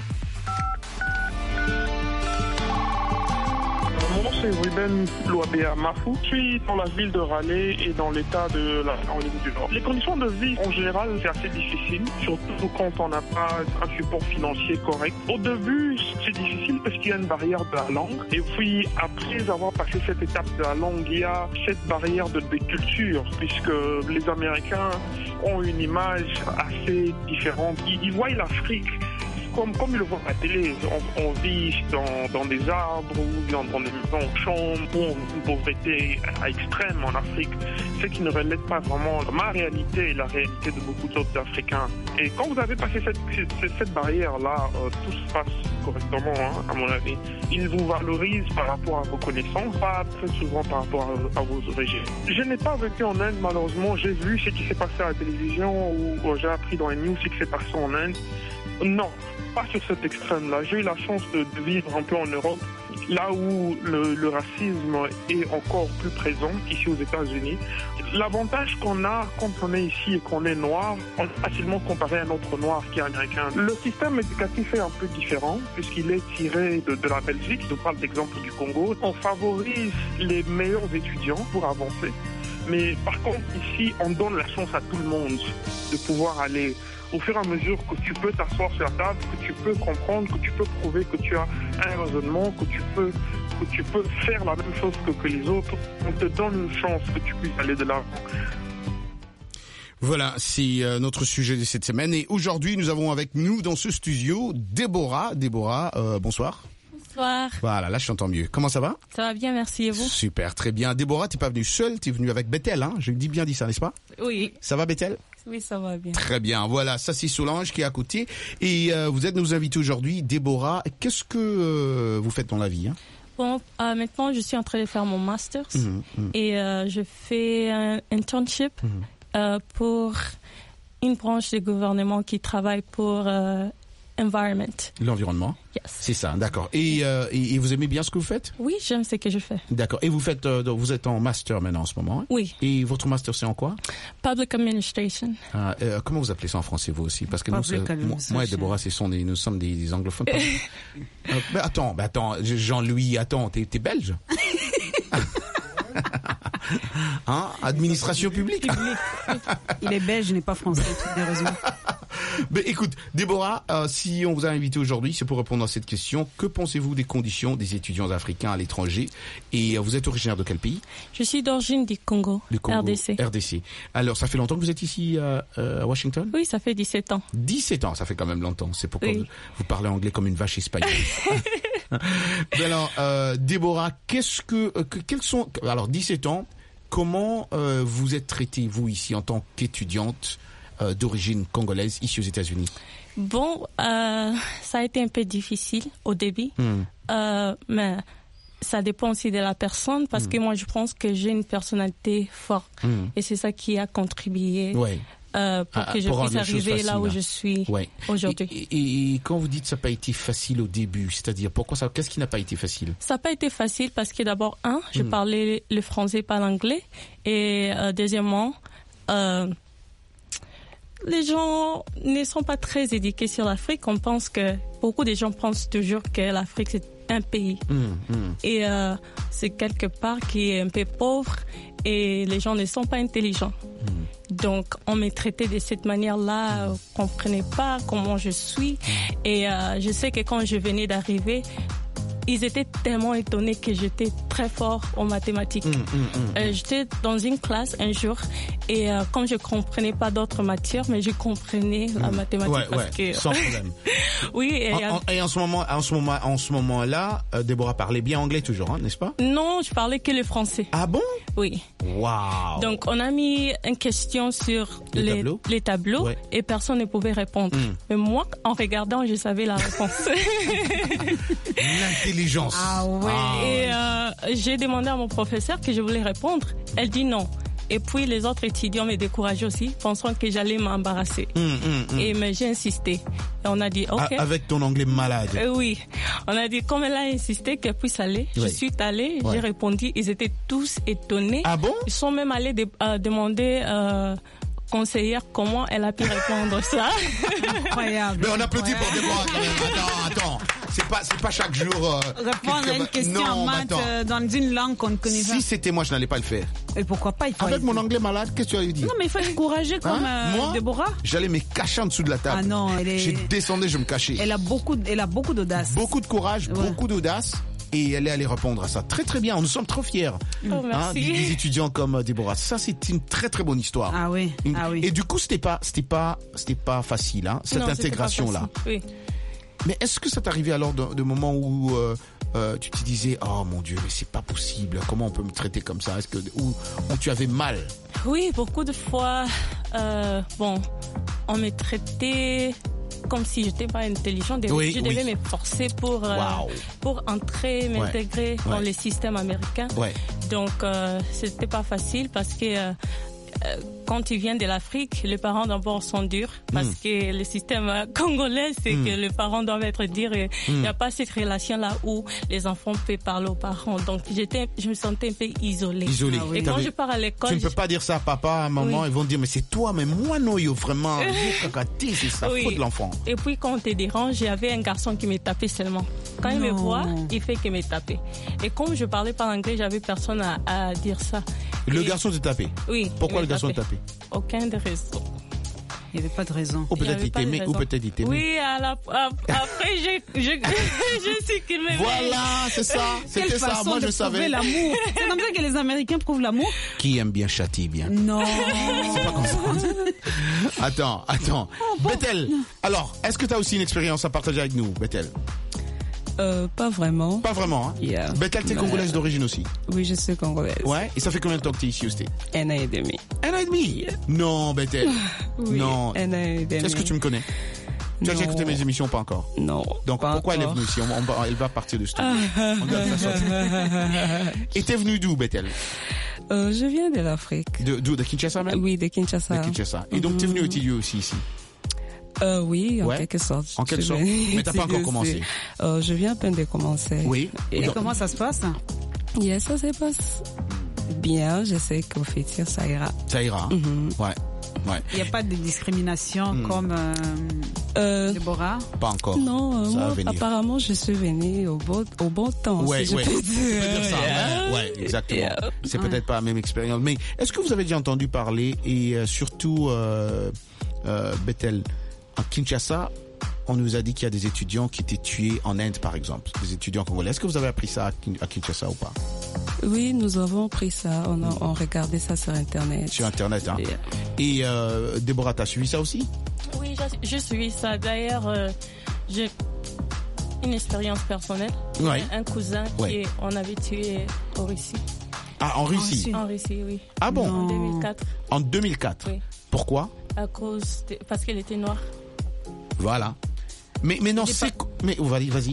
Mon nom c'est Ruben Loabea Mafou. Je suis dans la ville de Raleigh et dans l'état de la Caroline du Nord. Les conditions de vie en général c'est assez difficile, surtout quand on n'a pas un support financier correct. Au début c'est difficile parce qu'il y a une barrière de la langue. Et puis après avoir passé cette étape de la langue, il y a cette barrière de, de culture, puisque les Américains ont une image assez différente. Ils, ils voient l'Afrique Comme, comme ils le voient à la télé, on, on vit dans, dans des arbres, ou dans, dans des maisons en chambre, ou en une pauvreté extrême en Afrique, ce qui ne relève pas vraiment de ma réalité et la réalité de beaucoup d'autres Africains. Et quand vous avez passé cette, cette, cette barrière-là, euh, tout se passe correctement, hein, à mon avis. Ils vous valorisent par rapport à vos connaissances, pas très souvent par rapport à, à vos origines. Je n'ai pas vécu en Inde, malheureusement. J'ai vu ce qui s'est passé à la télévision, ou, ou j'ai appris dans les news ce qui s'est passé en Inde. Non, pas sur cet extrême-là. J'ai eu la chance de, de vivre un peu en Europe, là où le, le racisme est encore plus présent, ici aux États-Unis. L'avantage qu'on a quand on est ici et qu'on est noir, on est facilement comparé à un autre noir qui est américain. Le système éducatif est un peu différent, puisqu'il est tiré de, de la Belgique. Je parle d'exemple du Congo. On favorise les meilleurs étudiants pour avancer. Mais par contre, ici, on donne la chance à tout le monde de pouvoir aller au fur et à mesure que tu peux t'asseoir sur la table, que tu peux comprendre, que tu peux prouver que tu as un raisonnement, que tu peux, que tu peux faire la même chose que, que les autres, on te donne une chance que tu puisses aller de l'avant. Voilà, c'est euh, notre sujet de cette semaine. Et aujourd'hui, nous avons avec nous dans ce studio Déborah. Déborah, euh, bonsoir. Bonsoir. Voilà, là je t'entends mieux. Comment ça va? Ça va bien, merci. Et vous? Super, très bien. Déborah, t'es pas venue seule, t'es venue avec Bethel, hein? J'ai bien dit ça, n'est-ce pas? Oui. Ça va, Bethel? Oui, ça va bien. Très bien. Voilà, ça c'est Solange qui est à côté. Et euh, vous êtes nos invités aujourd'hui. Déborah, qu'est-ce que euh, vous faites dans la vie, hein? Bon, euh, maintenant je suis en train de faire mon master mmh, mmh. et euh, je fais un internship mmh. euh, pour une branche du gouvernement qui travaille pour euh, environment. L'environnement. Yes. C'est ça, d'accord. Et, euh, et, et vous aimez bien ce que vous faites? Oui, j'aime ce que je fais. D'accord. Et vous faites, euh, vous êtes en master maintenant en ce moment? Hein? Oui. Et votre master c'est en quoi? Public Administration. Ah, euh, comment vous appelez ça en français vous aussi? Parce que nous, moi, moi et Déborah, ce sont des, nous sommes des, des anglophones. euh, mais attends, mais attends, Jean-Louis, attends, t'es, t'es belge? Hein? Administration publique. Il est belge, il n'est pas français, heureusement. Ben, écoute, Déborah, euh, si on vous a invité aujourd'hui, c'est pour répondre à cette question. Que pensez-vous des conditions des étudiants africains à l'étranger? Et euh, vous êtes originaire de quel pays? Je suis d'origine du Congo, du Congo, R D C. R D C. Alors, ça fait longtemps que vous êtes ici euh, à Washington? Oui, ça fait dix-sept ans. dix-sept ans, ça fait quand même longtemps. C'est pourquoi oui. vous, vous parlez anglais comme une vache espagnole. Ben alors, euh, Déborah, qu'est-ce que, euh, que, quels sont, alors dix-sept ans, comment euh, vous êtes traitée, vous, ici, en tant qu'étudiante euh, d'origine congolaise, ici aux États-Unis? Bon, euh, ça a été un peu difficile au début, mm. euh, mais ça dépend aussi de la personne, parce mm. que moi, je pense que j'ai une personnalité forte, mm. et c'est ça qui a contribué. Ouais. Euh, pour ah, que je pour puisse arriver facile, là où je suis ouais. aujourd'hui. Et, et, et quand vous dites que ça n'a pas été facile au début, c'est-à-dire pourquoi ça, qu'est-ce qui n'a pas été facile? Ça n'a pas été facile parce que d'abord, un, je mm. parlais le français, pas l'anglais, et euh, deuxièmement, euh, les gens ne sont pas très éduqués sur l'Afrique. On pense que, beaucoup de gens pensent toujours que l'Afrique c'est un pays. Mm, mm. Et euh, c'est quelque part qui est un peu pauvre et les gens ne sont pas intelligents. Mm. Donc, on me traitait de cette manière-là, mm. on ne comprenait pas comment je suis. Mm. Et euh, je sais que quand je venais d'arriver, ils étaient tellement étonnés que j'étais très fort en mathématiques. Mmh, mmh, mmh. Euh, j'étais dans une classe un jour et euh, comme je comprenais pas d'autres matières, mais je comprenais mmh. la mathématique ouais, parce ouais, que sans problème. Oui. Et en, en, et en ce moment, en ce moment, en ce moment-là, euh, Déborah parlait bien anglais toujours, hein, n'est-ce pas? Non, je parlais que le français. Ah bon? Oui. Waouh. Donc on a mis une question sur les, les tableaux, les tableaux ouais. et personne ne pouvait répondre. Mmh. Mais moi, en regardant, je savais la réponse. L'intelligence. Ah ouais. Ah. Et euh, j'ai demandé à mon professeur que je voulais répondre. Elle dit non. Et puis les autres étudiants me décourageaient aussi, pensant que j'allais m'embarrasser. Mmh, mmh, mmh. Et mais j'ai insisté. Et on a dit ok. A- avec ton anglais malade. Euh, oui. On a dit comme elle a insisté qu'elle puisse aller. Oui. Je suis allée. Ouais. J'ai répondu. Ils étaient tous étonnés. Ah bon? Ils sont même allés de, euh, demander. Euh, conseillère, comment elle a pu répondre ça? Incroyable. Mais on applaudit pour Déborah quand même. Attends, attends. C'est pas, c'est pas chaque jour. Euh, Répondre à une question non, en maths euh, dans une langue qu'on ne connaît pas. Si c'était moi, je n'allais pas le faire. Et pourquoi pas? Il faut Avec mon anglais malade, qu'est-ce que tu allais dire? Non, mais il faut encourager comme hein? euh, moi, Déborah. J'allais me cacher en dessous de la table. Ah non, elle est... Je descendais, je me cachais. Elle a beaucoup, elle a beaucoup d'audace. Beaucoup de courage, ouais. beaucoup d'audace. Et elle est allée répondre à ça. Très très bien, nous sommes trop fiers oh, hein, des, des étudiants comme Déborah. Ça c'est une très très bonne histoire. Ah oui, une, ah oui. Et du coup c'était pas c'était pas c'était pas facile hein, cette non, intégration là. Oui. Mais est-ce que ça t'arrivait alors de, de moments où euh, euh, tu te disais oh mon Dieu mais c'est pas possible, comment on peut me traiter comme ça, est-ce que où, où tu avais mal? Oui, beaucoup de fois. Euh, bon, on me traitait comme si j'étais pas intelligente. Oui, je devais oui. me forcer pour euh, wow. pour entrer, m'intégrer ouais. dans ouais. le système américain. Ouais. Donc euh, c'était pas facile parce que euh, euh, quand tu viens de l'Afrique, les parents d'abord sont durs parce mm. que le système congolais, c'est mm. que les parents doivent être durs et il mm. n'y a pas cette relation-là où les enfants peuvent parler aux parents. Donc j'étais, je me sentais un peu isolée. Isolée. Ah oui. Et quand je pars à l'école... Tu ne peux je... pas dire ça à papa, à maman, oui. ils vont dire mais c'est toi, mais moi non, yo, vraiment, c'est ça oui. faute de l'enfant. Et puis quand on te dérange, il y avait un garçon qui me tapait seulement. Quand non. il me voit, il fait qu'il me tapait. Et comme je parlais pas anglais, j'avais personne à, à dire ça. Le et... garçon te tapait? Oui. Pourquoi le garçon te tapait? Aucun de raison. Il n'y avait pas de raison. Ou Il y peut-être avait il pas de t'aimait, ou raison. peut-être il t'aimait. Oui, à la, à- après, je, je, je sais qu'il m'aimait. Voilà, c'est ça. Quelle C'était ça. façon Moi, de je prouver savais. l'amour. C'est comme ça que les Américains prouvent l'amour. Qui aime bien châtie bien. Non. C'est pas comme ça. Attends, attends. Bethel, alors, est-ce que tu as aussi une expérience à partager avec nous, Bethel? Euh, pas vraiment. Pas vraiment, hein? Yeah. Bethel, t'es Mais- congolaise d'origine aussi? Oui, je suis congolaise. Ouais? Et ça fait combien de temps que t'es ici au States? Un an et demi. Un an et demi? Non, Bethel. Oui, Non. un an et demi. Est-ce que tu me connais? Tu as déjà Non. écouté mes émissions? Pas encore. Non. Donc, pas pourquoi elle est encore. venue ici? On, on va- elle va partir de studio. On doit la faire sortir. Et t'es venue d'où, Bethel? Euh, je viens de l'Afrique. De, d'où? De Kinshasa même? Oui, de Kinshasa. De Kinshasa. Et donc, t'es venue étudier aussi ici? Euh, oui, en Ouais. quelque sorte. En quelque Je sorte. viens Mais t'as pas encore étudier commencé. aussi. Euh, je viens à peine de commencer. Oui. Et comment ça se passe? Yes, ça se passe bien. Je sais qu'au futur, ça ira. Ça ira. hein? Mhm. Ouais. Ouais. Il n'y a pas de discrimination Hmm. comme euh, Euh, Déborah? Pas encore. Non, euh, Ça va moi, venir. apparemment, je suis venue au bon, au bon temps. Ouais, si je ouais. peux Tu peux dire. dire ça. Yeah. Ouais, ouais, exactement. Yeah. C'est Ouais. peut-être pas la même expérience. Mais est-ce que vous avez déjà entendu parler, et euh, surtout, euh, euh, Bethel, en Kinshasa, on nous a dit qu'il y a des étudiants qui étaient tués en Inde, par exemple. Des étudiants congolais. Est-ce que vous avez appris ça à Kin- à Kinshasa ou pas? Oui, nous avons pris ça. On a on regardait ça sur Internet. Sur Internet, hein? Yeah. Et euh, Déborah, t'as suivi ça aussi? Oui, je, je suis ça. D'ailleurs, euh, j'ai une expérience personnelle. Ouais. Un cousin Ouais. qui on avait tué au Russie. Ah, en Russie? En Russie, oui. Ah bon? En deux mille quatre. En deux mille quatre? Oui. Pourquoi? À cause de, parce qu'elle était noire. Voilà. Mais, mais non, c'est... co- Mais oh, vas-y, vas-y.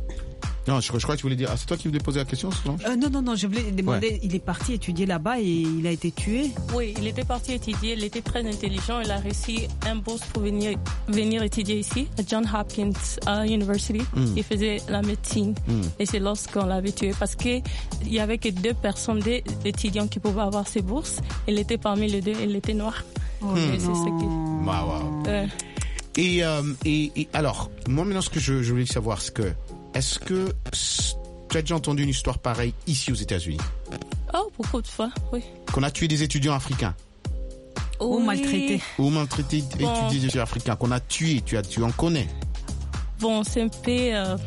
Non, je, je crois que tu voulais dire... Ah, c'est toi qui voulais poser la question, sinon? Euh, non, non, non, je voulais demander, Ouais. il est parti étudier là-bas et il a été tué. Oui, il était parti étudier, il était très intelligent, il a réussi un bourse pour venir, venir étudier ici, à Johns Hopkins uh, University. Mm. Il faisait la médecine. Mm. Et c'est lorsqu'on l'avait tué, parce qu'il y avait que deux personnes, deux étudiants qui pouvaient avoir ces bourses. Il était parmi les deux, il était noir. Oh Et c'est ce qui... Bah, wow. Euh, Et, euh, et, et alors, moi maintenant ce que je, je voulais savoir, c'est que, est-ce que s- tu as déjà entendu une histoire pareille ici aux États-Unis? Oh, beaucoup de fois, oui. Qu'on a tué des étudiants africains? Ou Oui. maltraité. Ou maltraité Bon. étudiants des étudiants africains? Qu'on a tué, tu, as, tu en connais? Bon, c'est un peu, euh,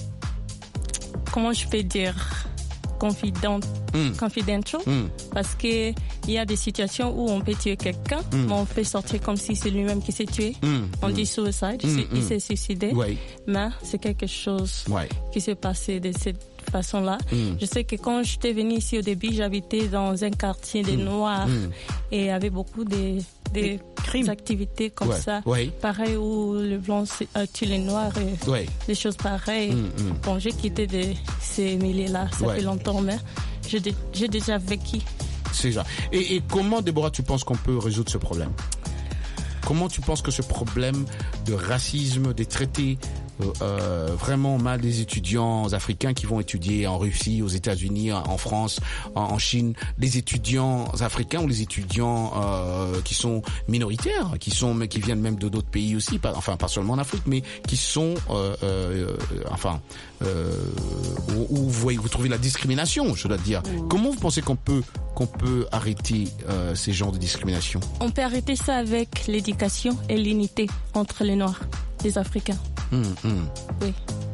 comment je peux dire, confident, Mm. confidential, Mm. parce que il y a des situations où on peut tuer quelqu'un, Mm. mais on peut sortir comme si c'est lui-même qui s'est tué. Mm. On Mm. dit suicide, Mm. c'est- il Mm. s'est suicidé, Ouais. mais c'est quelque chose Ouais. qui s'est passé de cette façon-là. Mm. Je sais que quand j'étais venue ici au début, j'habitais dans un quartier des Mm. Noirs Mm. et il y avait beaucoup de, de crimes. activités comme Ouais. ça. Ouais. Pareil où le blanc euh, tue les Noirs et Ouais. des choses pareilles. Mm, mm. Bon, j'ai quitté de ces milieux-là, ça Ouais. fait longtemps, mais j'ai dé- j'ai déjà vécu. C'est ça. Et, et comment, Déborah, tu penses qu'on peut résoudre ce problème? Comment tu penses que ce problème de racisme, des traités euh, euh, vraiment mal des étudiants africains qui vont étudier en Russie, aux États-Unis, en France, en, en Chine, les étudiants africains ou les étudiants euh, qui sont minoritaires, qui sont, mais qui viennent même de d'autres pays aussi, pas, enfin pas seulement en Afrique, mais qui sont, euh, euh, enfin, euh, où, où vous voyez, vous trouvez la discrimination, je dois dire. Mmh. Comment vous pensez qu'on peut qu'on peut arrêter euh, ces genres de discrimination? On peut arrêter ça avec l'éducation et l'unité entre les Noirs, les Africains. Hum, hum. Oui.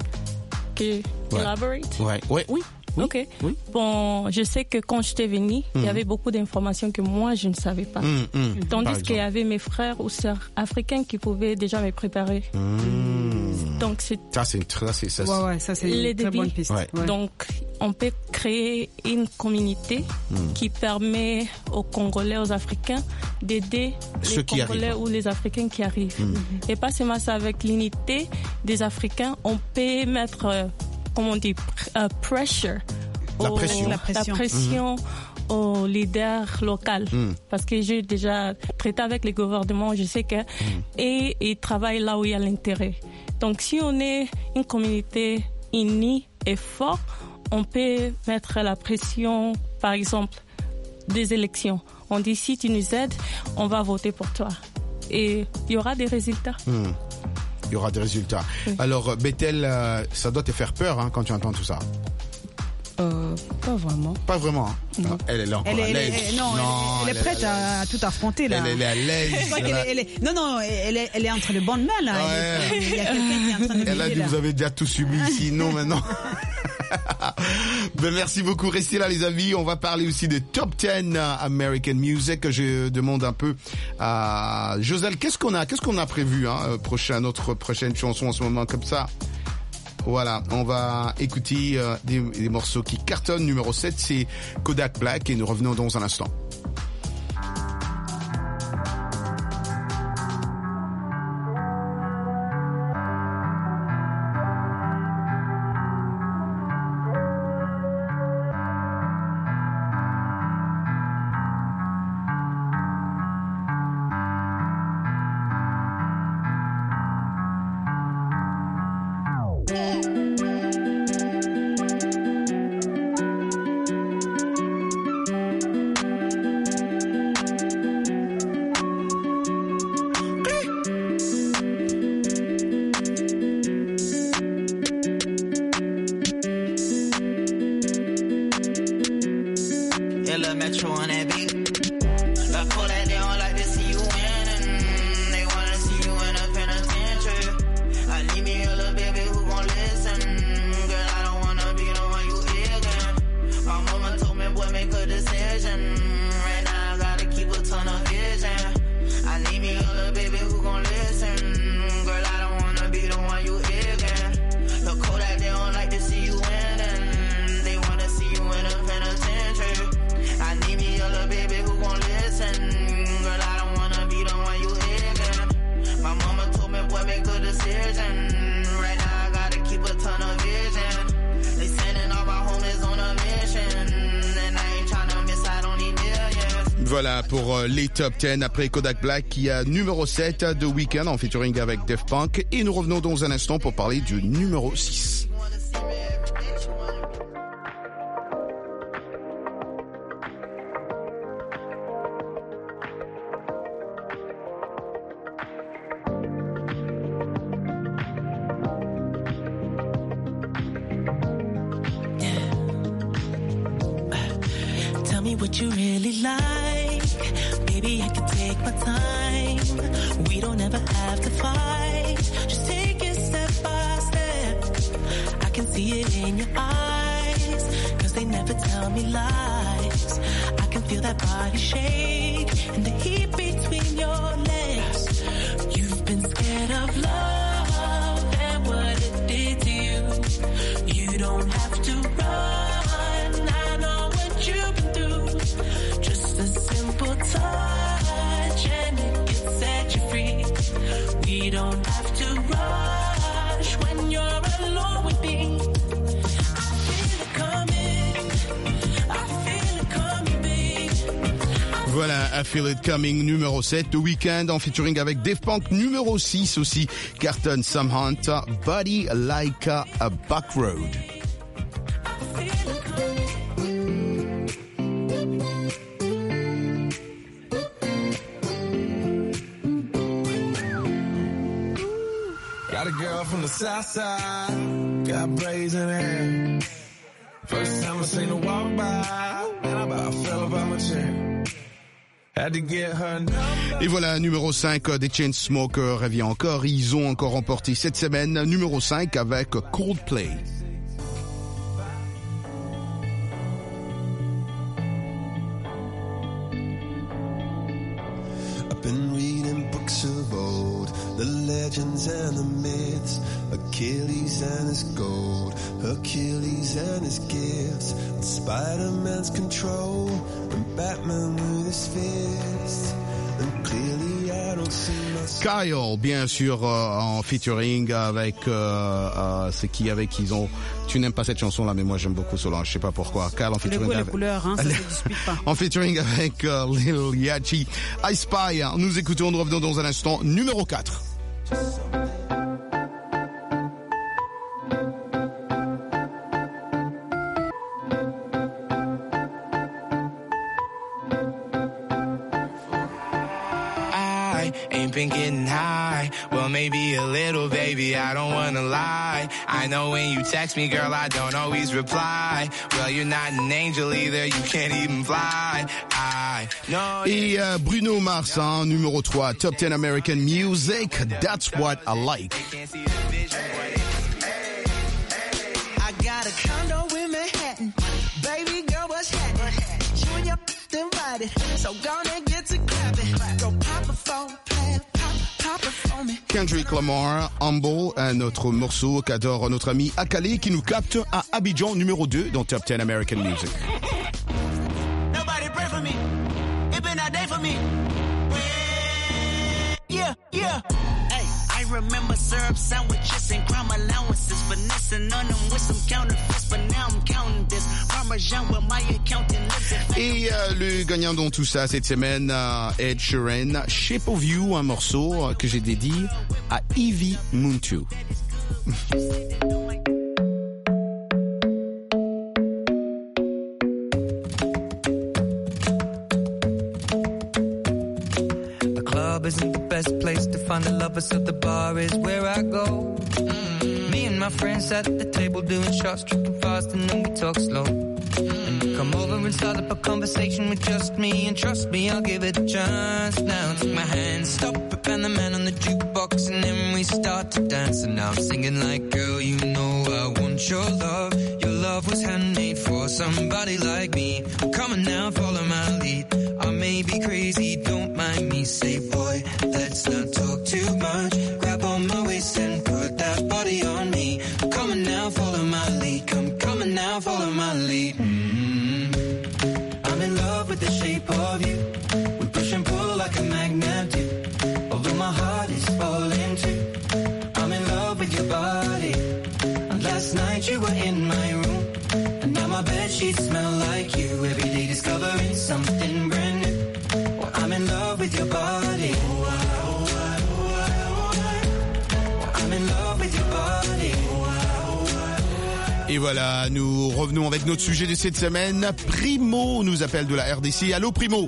Que Ouais. elaborate? Ouais, ouais, oui. Oui, Ok. oui. Bon, je sais que quand j'étais venue, il Mhm. y avait beaucoup d'informations que moi, je ne savais pas. Mhm, mhm. Par Tandis exemple. qu'il y avait mes frères ou sœurs africains qui pouvaient déjà me préparer. Mmh. Donc, c'est Ça, c'est une très, c'est ça. Ouais, ouais, ça c'est les une très débuts. bonne piste. Ouais. Ouais. Donc, on peut créer une communauté Mhm. qui permet aux Congolais, aux Africains, d'aider Ceux les qui Congolais arrivent. ou les Africains qui arrivent. Mhm. Et pas seulement ça, avec l'unité des Africains, on peut mettre, euh, comment on dit, pr- euh, pressure. La au- pression. La pression. pression aux leaders locaux. Mhm. Parce que j'ai déjà traité avec les gouvernements, je sais que, et ils travaillent là où il y a l'intérêt. Donc, si on est une communauté unie et forte, on peut mettre la pression, par exemple, des élections. On dit, si tu nous aides, on va voter pour toi. Et il y aura des résultats. Hum. Il y aura des résultats. Oui. Alors, Bethel, euh, ça doit te faire peur hein, quand tu entends tout ça. Euh, Pas vraiment. Pas vraiment. Hein. Non. Elle est là encore Elle est, à l'aise. elle est- non, non, elle, elle est prête à, à tout affronter là. Elle, elle est à l'aise. Je crois qu'elle est- elle est- non, non, elle est, elle est entre de bonnes mains là. Ouais. Elle est- il y a quelqu'un qui est en train de Elle a l'aider, dit, là. vous avez déjà tout subi ici. Non, maintenant. Ben, merci beaucoup. Restez là, les amis. On va parler aussi de Top dix American Music. Je demande un peu à Joselle, qu'est-ce qu'on a, qu'est-ce qu'on a prévu, hein, prochain, notre prochaine chanson en ce moment, comme ça. Voilà, on va écouter euh, des, des morceaux qui cartonnent. Numéro sept, c'est Kodak Black et nous revenons dans un instant. Yeah, lil' Metro on that beat. Lil' Kodak, they don't like to see you winning. They wanna see you in a penitentiary. I need me a little baby who gon' listen. Girl, I don't wanna be the one you ignoring. My mama told me, boy, make a decision. Right now I gotta keep a ton of vision. I need me a little baby who gon' listen. Girl, I don't wanna be the one you ignoring. Lil' Kodak, they don't like to see you winning. They wanna see you in a penitentiary. I need me a little baby who gon' listen. Girl, I don't wanna be the one you ignoring. My mama told me, boy, make a decision. Right now I gotta keep a ton of vision. They sending all my homies on a mission. And I ain't tryna miss out on these millions. Voilà pour euh, les Top dix après Kodak Black qui a numéro sept de Weeknd en featuring avec Daft Punk. Et nous revenons dans un instant pour parler du numéro six. Tell me what you really like. Baby, I can take my time. We don't ever have to fight. Just take it step by step. I can see it in your eyes. Cause they never tell me lies. I can feel that body shake and the heat between your legs. You've been scared of love and what it did to you. You don't have to run. I know what you've been through. Just a simple touch and it can set you free. We don't have to rush when you're alone with me. I feel it coming. I feel it coming, babe. Voilà, I Feel It Coming numéro sept de Weeknd en featuring avec Daft Punk. Numéro six aussi, carton Sam Hunt, Body Like a, a Back Road. Got a girl from the south side, got braids in her hair. First time I seen her walk by, man, I about fell about my chair. Had to get her number. Et voilà, numéro cinq des Chainsmokers revient encore. Ils ont encore remporté cette semaine numéro cinq avec Coldplay. I've been reading books of old, the legends and the myths, Achilles and his gold, Hercules and his gifts, and Spider-Man's control, and Batman with his fist, and clearly I don't see myself. Kyle, bien sûr, euh, en featuring avec euh, euh, c'est qui avec ils ont. Tu n'aimes pas cette chanson là, mais moi j'aime beaucoup Solange. Je sais pas pourquoi. Kyle en featuring Les avec. couleurs, hein, ça se dispute pas. En featuring avec euh, Lil Yachty, I Spy. Nous écoutons, nous revenons dans un instant. Numéro quatre. I I ain't been getting high. Well, maybe a little, baby, I don't wanna lie. I know when you text me, girl, I don't always reply. Well, you're not an angel either, you can't even fly. I know. Et euh, Bruno Mars, hein, numéro trois, Top ten American Music, That's What I Like. I got a condo in Manhattan. Baby girl, what's happening? You and your invited, so gonna get to clapping. Go pop a phone, play, pop, pop it for me. Kendrick Lamar, Humble, un autre morceau qu'adore notre ami Akale qui nous capte à Abidjan, numéro deux dans Top ten American Music. Nobody pray for me. It been a day for me. Yeah, yeah. Hey, I remember syrup sandwiches and crime allowances. Finessing on them with some counterfeits, but now I'm counting this. Parmesan with my accountant lives. Et euh, le gagnant dans tout ça cette semaine, euh, Ed Sheeran, Shape of You, un morceau euh, que j'ai dédié à Ivy Muntu. Isn't the best place to find the lovers, so the bar is where I go. Mm. Me and my friends at the table doing shots, tripping fast, and then we talk slow. Mm. And you come over and start up a conversation with just me, and trust me, I'll give it a chance. Now take my hand, stop it, and the man on the jukebox, and then we start to dance. And now I'm singing like, girl, you know I want your love. Your love was handmade for somebody like me. Come on now, follow my lead. I may be crazy, don't mind me. Say, boy, let's not talk too much. Grab on my waist and put that body on me. Come on now, follow my lead. Come, come on now, follow my lead. Mm-hmm. I'm in love with the shape of you. We push and pull like a magnet do. Although my heart is falling too. I'm in love with your body. And last night you were in my room. And now my bedsheets smell like you. Every day discovering something brand new. Well, I'm in love with your body. Oh, I, oh, I, oh, I, oh, I. Well, I'm in love with your body. Oh, I, oh, I, oh, I. Et voilà, nous revenons avec notre sujet de cette semaine. Primo nous appelle de la R D C. Allô Primo.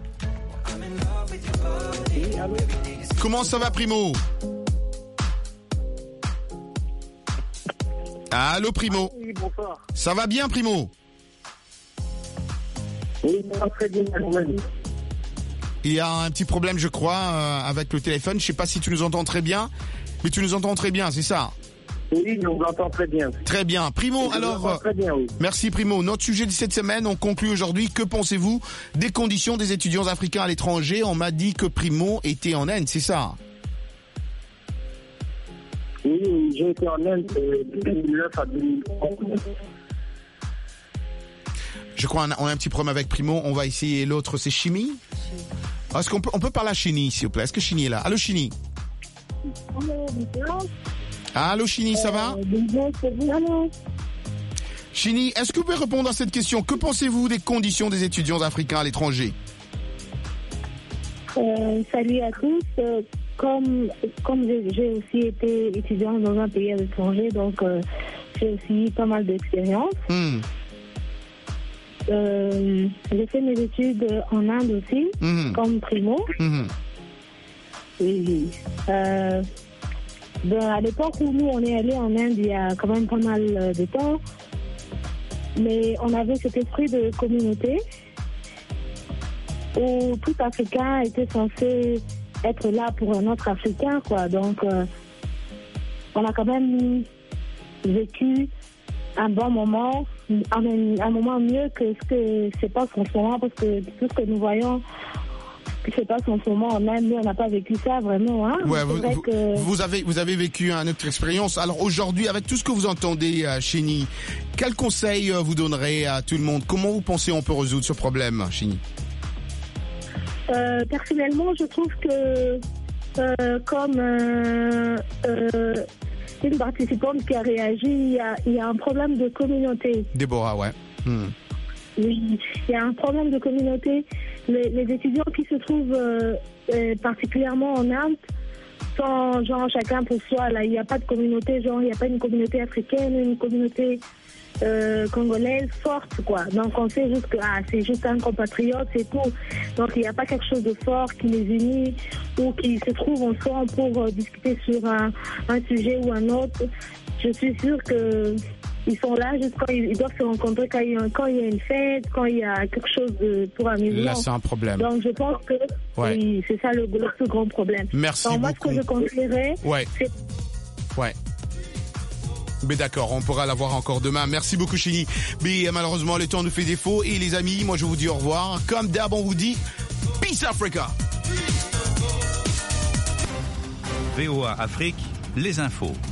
Comment ça va Primo? Allô Primo. Oui, bonsoir. Ça va bien Primo? Oui, ça va très bien. Il y a un petit problème je crois euh, avec le téléphone. Je sais pas si tu nous entends très bien, mais tu nous entends très bien, c'est ça? Oui, on vous entend très bien. Très bien. Primo, je alors, très bien, oui. Merci Primo. Notre sujet de cette semaine, on conclut aujourd'hui. Que pensez-vous des conditions des étudiants africains à l'étranger? On m'a dit que Primo était en Inde, c'est ça? Oui, oui, j'ai été en Inde de deux mille neuf à deux mille onze. Je crois qu'on a un petit problème avec Primo. On va essayer l'autre, c'est Chini. Est-ce qu'on peut, on peut parler à Chini, s'il vous plaît? Est-ce que Chini est là? Allô Chini? Allô Chini, ça va? Chini, est-ce que vous pouvez répondre à cette question? Que pensez-vous des conditions des étudiants africains à l'étranger? euh, Salut à tous. Euh, comme comme j'ai, j'ai aussi été étudiante dans un pays à l'étranger, donc euh, j'ai aussi pas mal d'expérience. Mm. Euh, j'ai fait mes études en Inde aussi, mm-hmm. comme Primo. Mm-hmm. Oui. Euh, ben, à l'époque où nous on est allé en Inde, il y a quand même pas mal de temps, mais on avait cet esprit de communauté où tout Africain était censé être là pour un autre Africain, quoi. Donc, euh, on a quand même vécu un bon moment, un, un moment mieux que ce que se passe en ce moment, parce que tout ce que nous voyons qui se passe en ce moment en Inde, nous, on n'a pas vécu ça vraiment. Hein. Ouais, vous, vous, que... vous, avez, vous avez vécu une autre expérience. Alors aujourd'hui, avec tout ce que vous entendez, euh, Chini, quel conseil euh, vous donnerez à tout le monde? Comment vous pensez on peut résoudre ce problème, Chini? Euh, personnellement, je trouve que euh, comme euh, euh, une participante qui a réagi, il y a, il y a un problème de communauté. Déborah, ouais. Hmm. Oui, il y a un problème de communauté. Les, les étudiants qui se trouvent euh, euh, particulièrement en Inde sont genre chacun pour soi. Là, il n'y a pas de communauté, genre il n'y a pas une communauté africaine, une communauté euh, congolaise forte, quoi. Donc on sait juste que ah, c'est juste un compatriote, c'est tout. Donc il n'y a pas quelque chose de fort qui les unit ou qui se trouve ensemble pour euh, discuter sur un, un sujet ou un autre. Je suis sûre que ils sont là juste quand ils, ils doivent se rencontrer quand il, y a, quand il y a une fête, quand il y a quelque chose de, pour amuser. Là, c'est un problème. Donc je pense que ouais. oui, c'est ça le, le plus grand problème. Merci Donc, moi, beaucoup. ce que je conseillerais, ouais. c'est... Ouais. Mais d'accord, on pourra la voir encore demain. Merci beaucoup, Chini. Mais malheureusement, le temps nous fait défaut. Et les amis, moi, je vous dis au revoir. Comme d'hab, on vous dit Peace Africa. V O A Afrique, les infos.